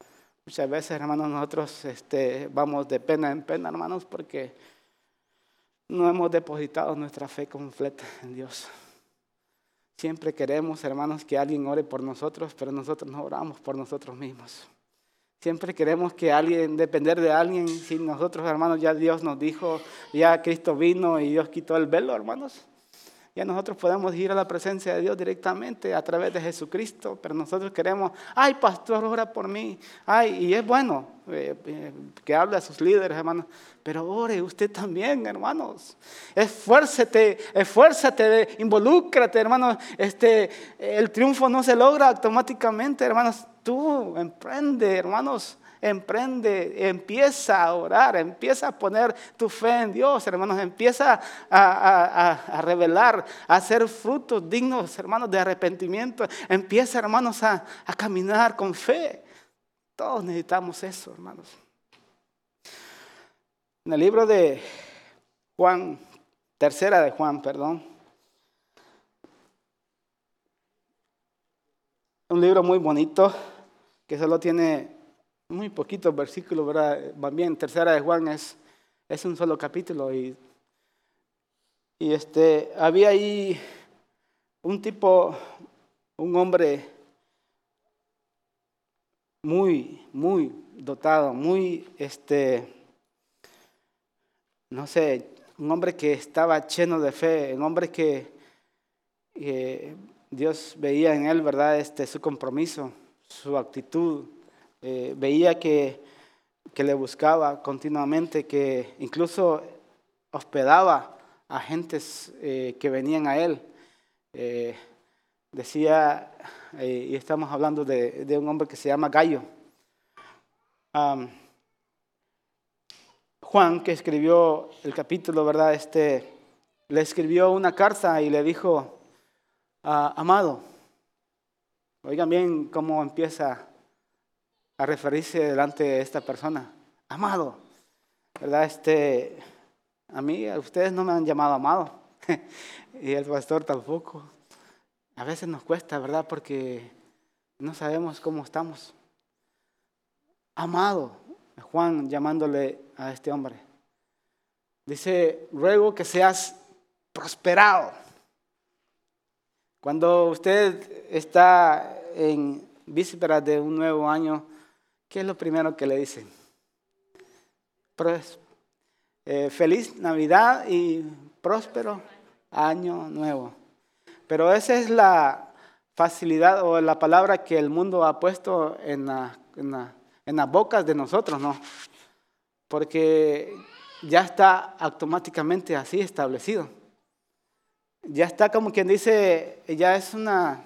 Muchas veces, hermanos, nosotros vamos de pena en pena, hermanos, porque no hemos depositado nuestra fe completa en Dios. Siempre queremos, hermanos, que alguien ore por nosotros, pero nosotros no oramos por nosotros mismos. Siempre queremos que alguien, depender de alguien, si nosotros, hermanos, ya Dios nos dijo, ya Cristo vino y Dios quitó el velo, hermanos. Ya nosotros podemos ir a la presencia de Dios directamente a través de Jesucristo, pero nosotros queremos, ay, pastor, ora por mí. Ay, y es bueno que hable a sus líderes, hermanos, pero ore usted también, hermanos. Esfuérzate, involúcrate, hermanos. El triunfo no se logra automáticamente, hermanos. Tú emprende, hermanos. Emprende, empieza a orar, empieza a poner tu fe en Dios, hermanos, empieza a revelar, a hacer frutos dignos, hermanos, de arrepentimiento. Empieza, hermanos, a caminar con fe. Todos necesitamos eso, hermanos. En el libro de Juan, tercera de Juan, perdón. Un libro muy bonito que solo tiene muy poquitos versículos, ¿verdad? Más bien, tercera de Juan es un solo capítulo. Y había ahí un hombre muy, muy dotado, muy, no sé, un hombre que estaba lleno de fe, un hombre que Dios veía en él, ¿verdad? Su compromiso, su actitud. Veía que le buscaba continuamente, que incluso hospedaba a gentes que venían a él. Decía, y estamos hablando de un hombre que se llama Gallo. Juan, que escribió el capítulo, ¿verdad? Le escribió una carta y le dijo, amado, oigan bien cómo empieza a referirse delante de esta persona. Amado, ¿verdad? A ustedes no me han llamado amado. Y el pastor tampoco. A veces nos cuesta, ¿verdad? Porque no sabemos cómo estamos. Amado, Juan llamándole a este hombre. Dice, ruego que seas prosperado. Cuando usted está en vísperas de un nuevo año, ¿qué es lo primero que le dicen? Feliz Navidad y próspero año nuevo. Pero esa es la facilidad o la palabra que el mundo ha puesto en las bocas de nosotros, ¿no? Porque ya está automáticamente así establecido. Ya está como quien dice, ya es una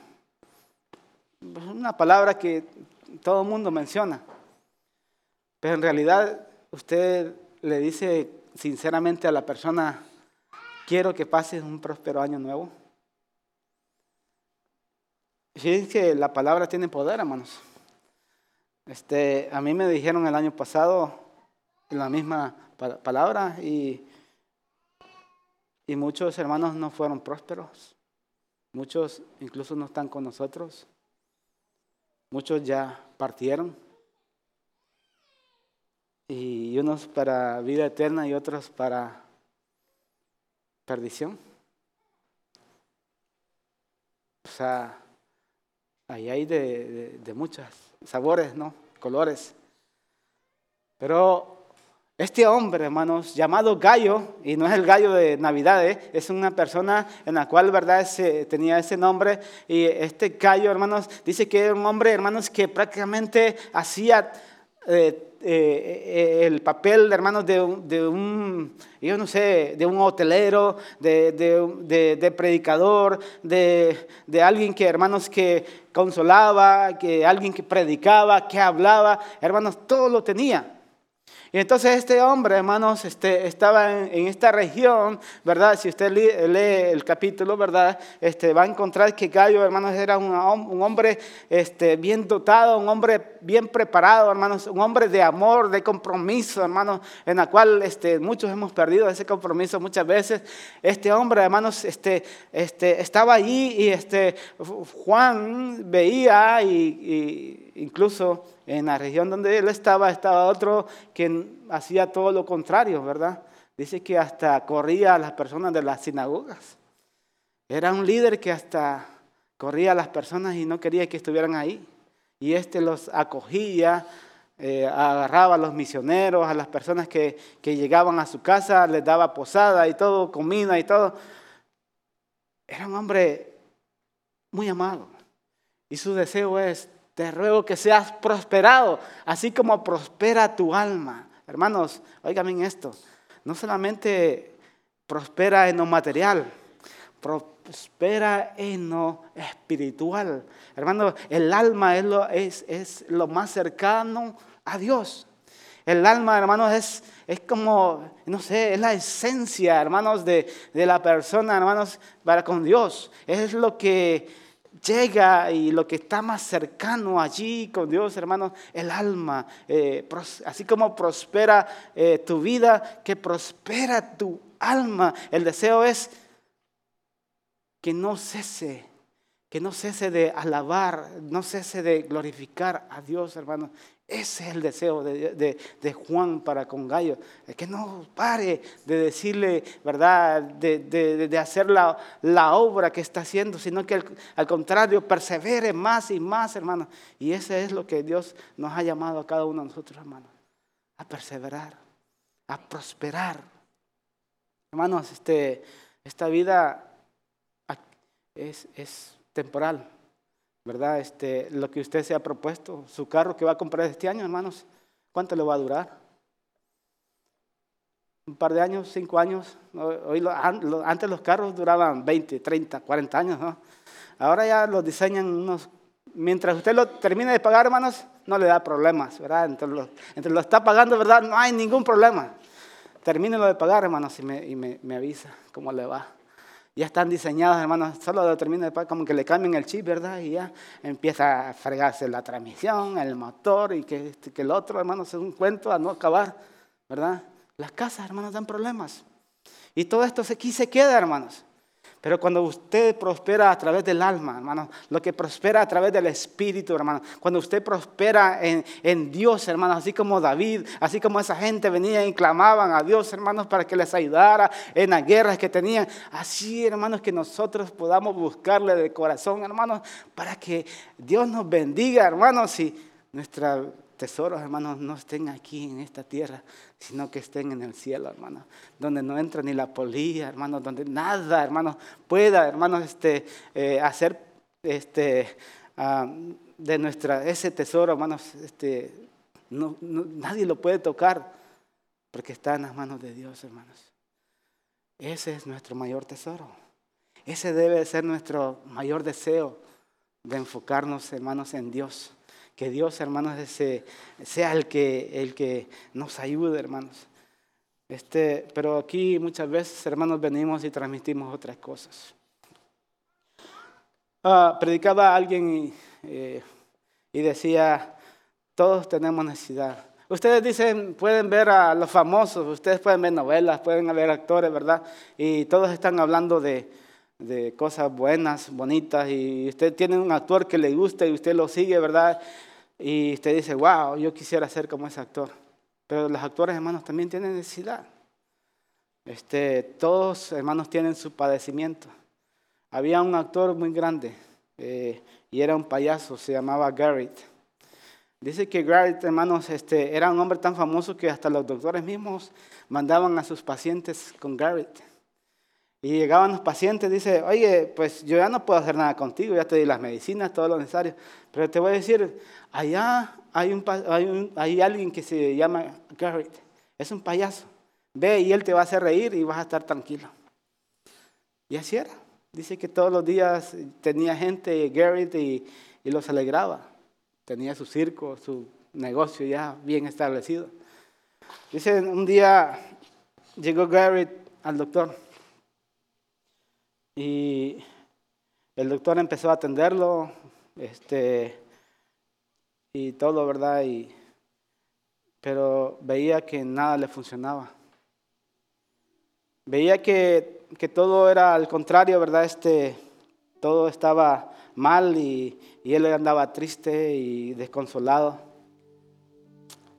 palabra que todo el mundo menciona. Pero en realidad usted le dice sinceramente a la persona, quiero que pases un próspero año nuevo. Fíjense que la palabra tiene poder, hermanos. A mí me dijeron el año pasado la misma palabra y muchos hermanos no fueron prósperos. Muchos incluso no están con nosotros. Muchos ya partieron. Y unos para vida eterna y otros para perdición. O sea, ahí hay de muchos sabores, ¿no? Colores. Pero este hombre, hermanos, llamado Gallo, y no es el gallo de Navidad, es una persona en la cual, ¿verdad?, tenía ese nombre. Y este Gallo, hermanos, dice que era un hombre, hermanos, que prácticamente hacía el papel, hermanos, de un, yo no sé, de un hotelero, de predicador, de alguien que, hermanos, que consolaba, que alguien que predicaba, que hablaba, hermanos, todo lo tenía. Y entonces este hombre, hermanos, estaba en esta región, ¿verdad? Si usted lee el capítulo, ¿verdad? Va a encontrar que Gallo, hermanos, era un hombre bien dotado, un hombre bien preparado, hermanos, un hombre de amor, de compromiso, hermanos, en la cual muchos hemos perdido ese compromiso muchas veces. Este hombre, hermanos, estaba allí y Juan veía y incluso en la región donde él estaba otro que hacía todo lo contrario, ¿verdad? Dice que hasta corría a las personas de las sinagogas. Era un líder que hasta corría a las personas y no quería que estuvieran ahí. Y los acogía, agarraba a los misioneros, a las personas que llegaban a su casa, les daba posada y todo, comida y todo. Era un hombre muy amado. Y su deseo es: te ruego que seas prosperado, así como prospera tu alma. Hermanos, óigame en esto. No solamente prospera en lo material, prospera en lo espiritual. Hermanos, el alma es lo más cercano a Dios. El alma, hermanos, es como, no sé, es la esencia, hermanos, de la persona, hermanos, para con Dios. Es lo que llega y lo que está más cercano allí con Dios, hermanos, el alma. Así como prospera tu vida, que prospera tu alma. El deseo es que no cese de alabar, no cese de glorificar a Dios, hermanos. Ese es el deseo de Juan para con Gallo, que no pare de decirle, ¿verdad?, de hacer la obra que está haciendo, sino que al contrario, persevere más y más, hermanos. Y ese es lo que Dios nos ha llamado a cada uno de nosotros, hermanos, a perseverar, a prosperar. Hermanos, esta vida es temporal, ¿verdad? Lo que usted se ha propuesto, su carro que va a comprar este año, hermanos, ¿cuánto le va a durar? ¿Un par de años, 5 años? Antes los carros duraban 20, 30, 40 años, ¿no? Ahora ya los diseñan mientras usted lo termine de pagar, hermanos, no le da problemas, ¿verdad? Entre lo está pagando, ¿verdad? No hay ningún problema. Termínelo de pagar, hermanos, y me avisa cómo le va. Ya están diseñados, hermanos, solo lo termina de pagar, como que le cambian el chip, ¿verdad? Y ya empieza a fregarse la transmisión, el motor y que el otro, hermanos, es un cuento a no acabar, ¿verdad? Las casas, hermanos, dan problemas. Y todo esto aquí se queda, hermanos. Pero cuando usted prospera a través del alma, hermanos, lo que prospera a través del espíritu, hermanos, cuando usted prospera en Dios, hermanos, así como David, así como esa gente venía y clamaban a Dios, hermanos, para que les ayudara en las guerras que tenían, así, hermanos, que nosotros podamos buscarle de corazón, hermanos, para que Dios nos bendiga, hermanos, y nuestros tesoros, hermanos, no estén aquí en esta tierra, sino que estén en el cielo, hermanos, donde no entra ni la polilla, hermanos, donde nada, hermanos, pueda, hermanos, hacer de ese tesoro, hermanos, nadie lo puede tocar, porque está en las manos de Dios, hermanos. Ese es nuestro mayor tesoro. Ese debe ser nuestro mayor deseo, de enfocarnos, hermanos, en Dios. Que Dios, hermanos, sea el que nos ayude, hermanos. Pero aquí muchas veces, hermanos, venimos y transmitimos otras cosas. Predicaba alguien y decía: todos tenemos necesidad. Ustedes dicen, pueden ver a los famosos, ustedes pueden ver novelas, pueden ver actores, ¿verdad? Y todos están hablando de cosas buenas, bonitas, y usted tiene un actor que le gusta y usted lo sigue, ¿verdad? Y usted dice: wow, yo quisiera ser como ese actor. Pero los actores, hermanos, también tienen necesidad. Todos, hermanos, tienen su padecimiento. Había un actor muy grande y era un payaso, se llamaba Garrett. Dice que Garrett, hermanos, era un hombre tan famoso que hasta los doctores mismos mandaban a sus pacientes con Garrett. Y llegaban los pacientes, dice: oye, pues yo ya no puedo hacer nada contigo, ya te di las medicinas, todo lo necesario. Pero te voy a decir, allá hay alguien que se llama Garrett, es un payaso. Ve y él te va a hacer reír y vas a estar tranquilo. Y así era. Dice que todos los días tenía gente, Garrett, y los alegraba. Tenía su circo, su negocio ya bien establecido. Dice, un día llegó Garrett al doctor. Y el doctor empezó a atenderlo, y todo, ¿verdad? Pero veía que nada le funcionaba. Veía que todo era al contrario, ¿verdad? Todo estaba mal y él andaba triste y desconsolado.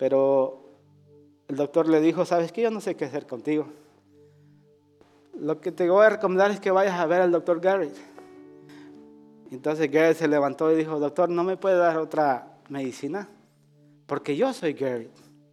pero el doctor le dijo, ¿sabes qué? Yo no sé qué hacer contigo. Lo que te voy a recomendar es que vayas a ver al doctor Garrett. Entonces Garrett se levantó y dijo, doctor, ¿no me puede dar otra medicina? Porque yo soy Garrett.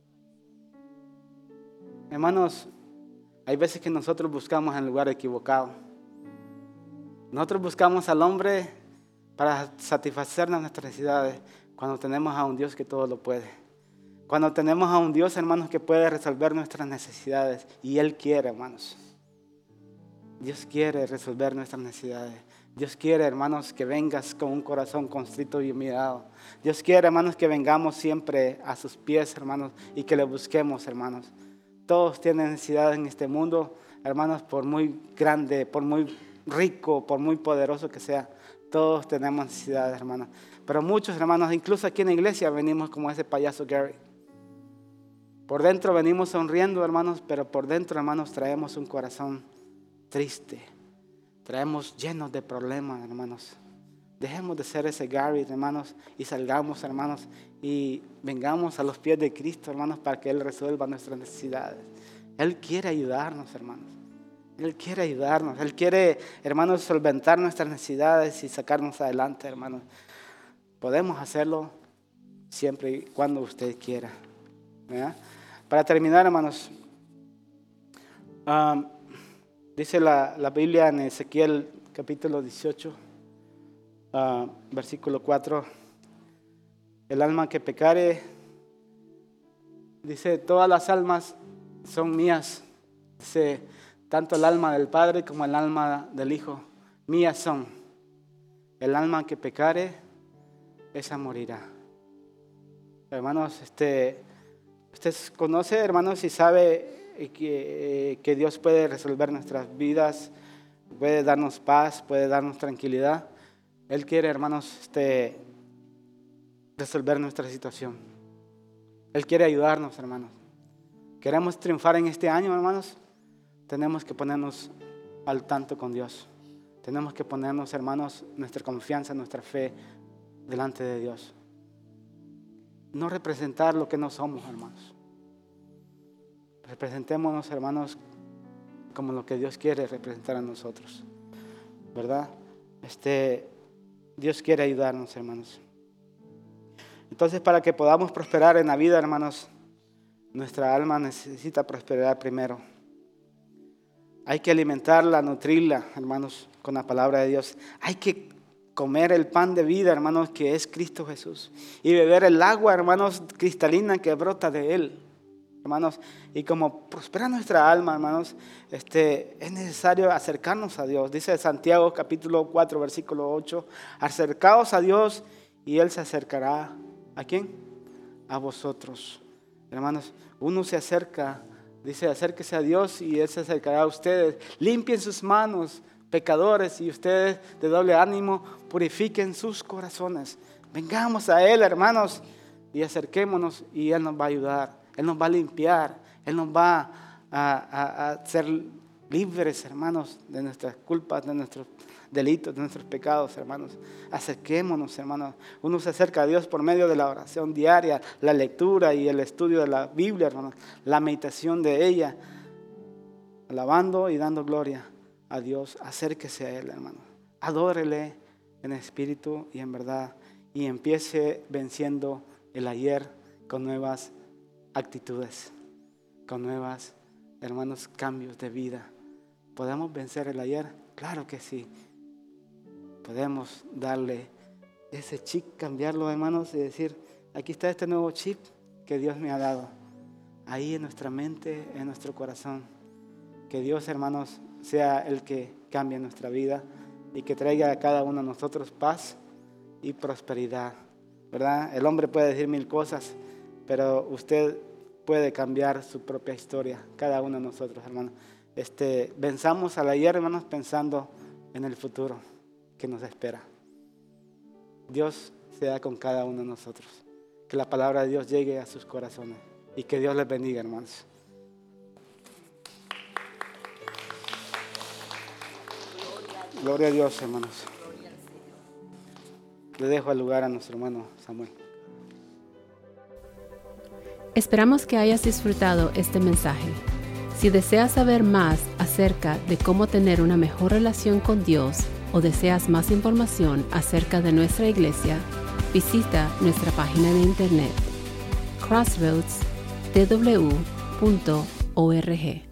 Hermanos, hay veces que nosotros buscamos en el lugar equivocado. Nosotros buscamos al hombre para satisfacer nuestras necesidades cuando tenemos a un Dios que todo lo puede. Cuando tenemos a un Dios, hermanos, que puede resolver nuestras necesidades. Y Él quiere, hermanos. Dios quiere resolver nuestras necesidades. Dios quiere, hermanos, que vengas con un corazón constrito y humillado. Dios quiere, hermanos, que vengamos siempre a sus pies, hermanos, y que le busquemos, hermanos. Todos tienen necesidades en este mundo, hermanos, por muy grande, por muy rico, por muy poderoso que sea. Todos tenemos necesidades, hermanos. Pero muchos, hermanos, incluso aquí en la iglesia venimos como ese payaso Gary. Por dentro venimos sonriendo, hermanos, pero por dentro, hermanos, traemos un corazón triste. Traemos llenos de problemas, hermanos. Dejemos de ser ese Gary, hermanos, y salgamos, hermanos, y vengamos a los pies de Cristo, hermanos, para que Él resuelva nuestras necesidades. Él quiere ayudarnos, hermanos. Él quiere ayudarnos. Él quiere, hermanos, solventar nuestras necesidades y sacarnos adelante, hermanos. Podemos hacerlo siempre y cuando usted quiera. ¿Verdad? Para terminar, hermanos, dice la Biblia en Ezequiel capítulo 18, versículo 4, el alma que pecare, dice, todas las almas son mías, dice, tanto el alma del Padre como el alma del Hijo, mías son. El alma que pecare, esa morirá. Hermanos, usted conoce, hermanos, y sabe que Dios puede resolver nuestras vidas, puede darnos paz, puede darnos tranquilidad. Él quiere, hermanos, resolver nuestra situación. Él quiere ayudarnos, hermanos. Queremos triunfar en este año, hermanos. Tenemos que ponernos al tanto con Dios. Tenemos que ponernos, hermanos, nuestra confianza, nuestra fe delante de Dios. No representar lo que no somos, hermanos. Representémonos, hermanos, como lo que Dios quiere representar a nosotros, ¿verdad? Dios quiere ayudarnos, hermanos. Entonces, para que podamos prosperar en la vida, hermanos, nuestra alma necesita prosperar primero. Hay que alimentarla, nutrirla, hermanos, con la palabra de Dios. Hay que comer el pan de vida, hermanos, que es Cristo Jesús. Y beber el agua, hermanos, cristalina que brota de Él. Hermanos, y como prospera nuestra alma, hermanos, es necesario acercarnos a Dios. Dice Santiago capítulo 4, versículo 8, acercaos a Dios y Él se acercará. ¿A quién? A vosotros. Hermanos, uno se acerca, dice, acérquese a Dios y Él se acercará a ustedes. Limpien sus manos, pecadores, y ustedes de doble ánimo, purifiquen sus corazones. Vengamos a Él, hermanos, y acerquémonos y Él nos va a ayudar. Él nos va a limpiar, Él nos va a hacer libres, hermanos, de nuestras culpas, de nuestros delitos, de nuestros pecados, hermanos. Acerquémonos, hermanos. Uno se acerca a Dios por medio de la oración diaria, la lectura y el estudio de la Biblia, hermanos. La meditación de ella, alabando y dando gloria a Dios. Acérquese a Él, hermanos. Adórele en espíritu y en verdad. Y empiece venciendo el ayer con nuevas actitudes, con nuevas, hermanos, cambios de vida. ¿Podemos vencer el ayer? Claro que sí. Podemos darle ese chip, cambiarlo, hermanos, y decir, aquí está este nuevo chip que Dios me ha dado. Ahí en nuestra mente, en nuestro corazón. Que Dios, hermanos, sea el que cambie nuestra vida y que traiga a cada uno de nosotros paz y prosperidad, ¿verdad? El hombre puede decir mil cosas, pero usted puede cambiar su propia historia, cada uno de nosotros, hermanos. Venzamos al ayer, hermanos, pensando en el futuro que nos espera. Dios sea con cada uno de nosotros. Que la palabra de Dios llegue a sus corazones y que Dios les bendiga, hermanos. Gloria a Dios, hermanos. Le dejo el lugar a nuestro hermano Samuel. Esperamos que hayas disfrutado este mensaje. Si deseas saber más acerca de cómo tener una mejor relación con Dios o deseas más información acerca de nuestra iglesia, visita nuestra página de internet crossroadstw.org.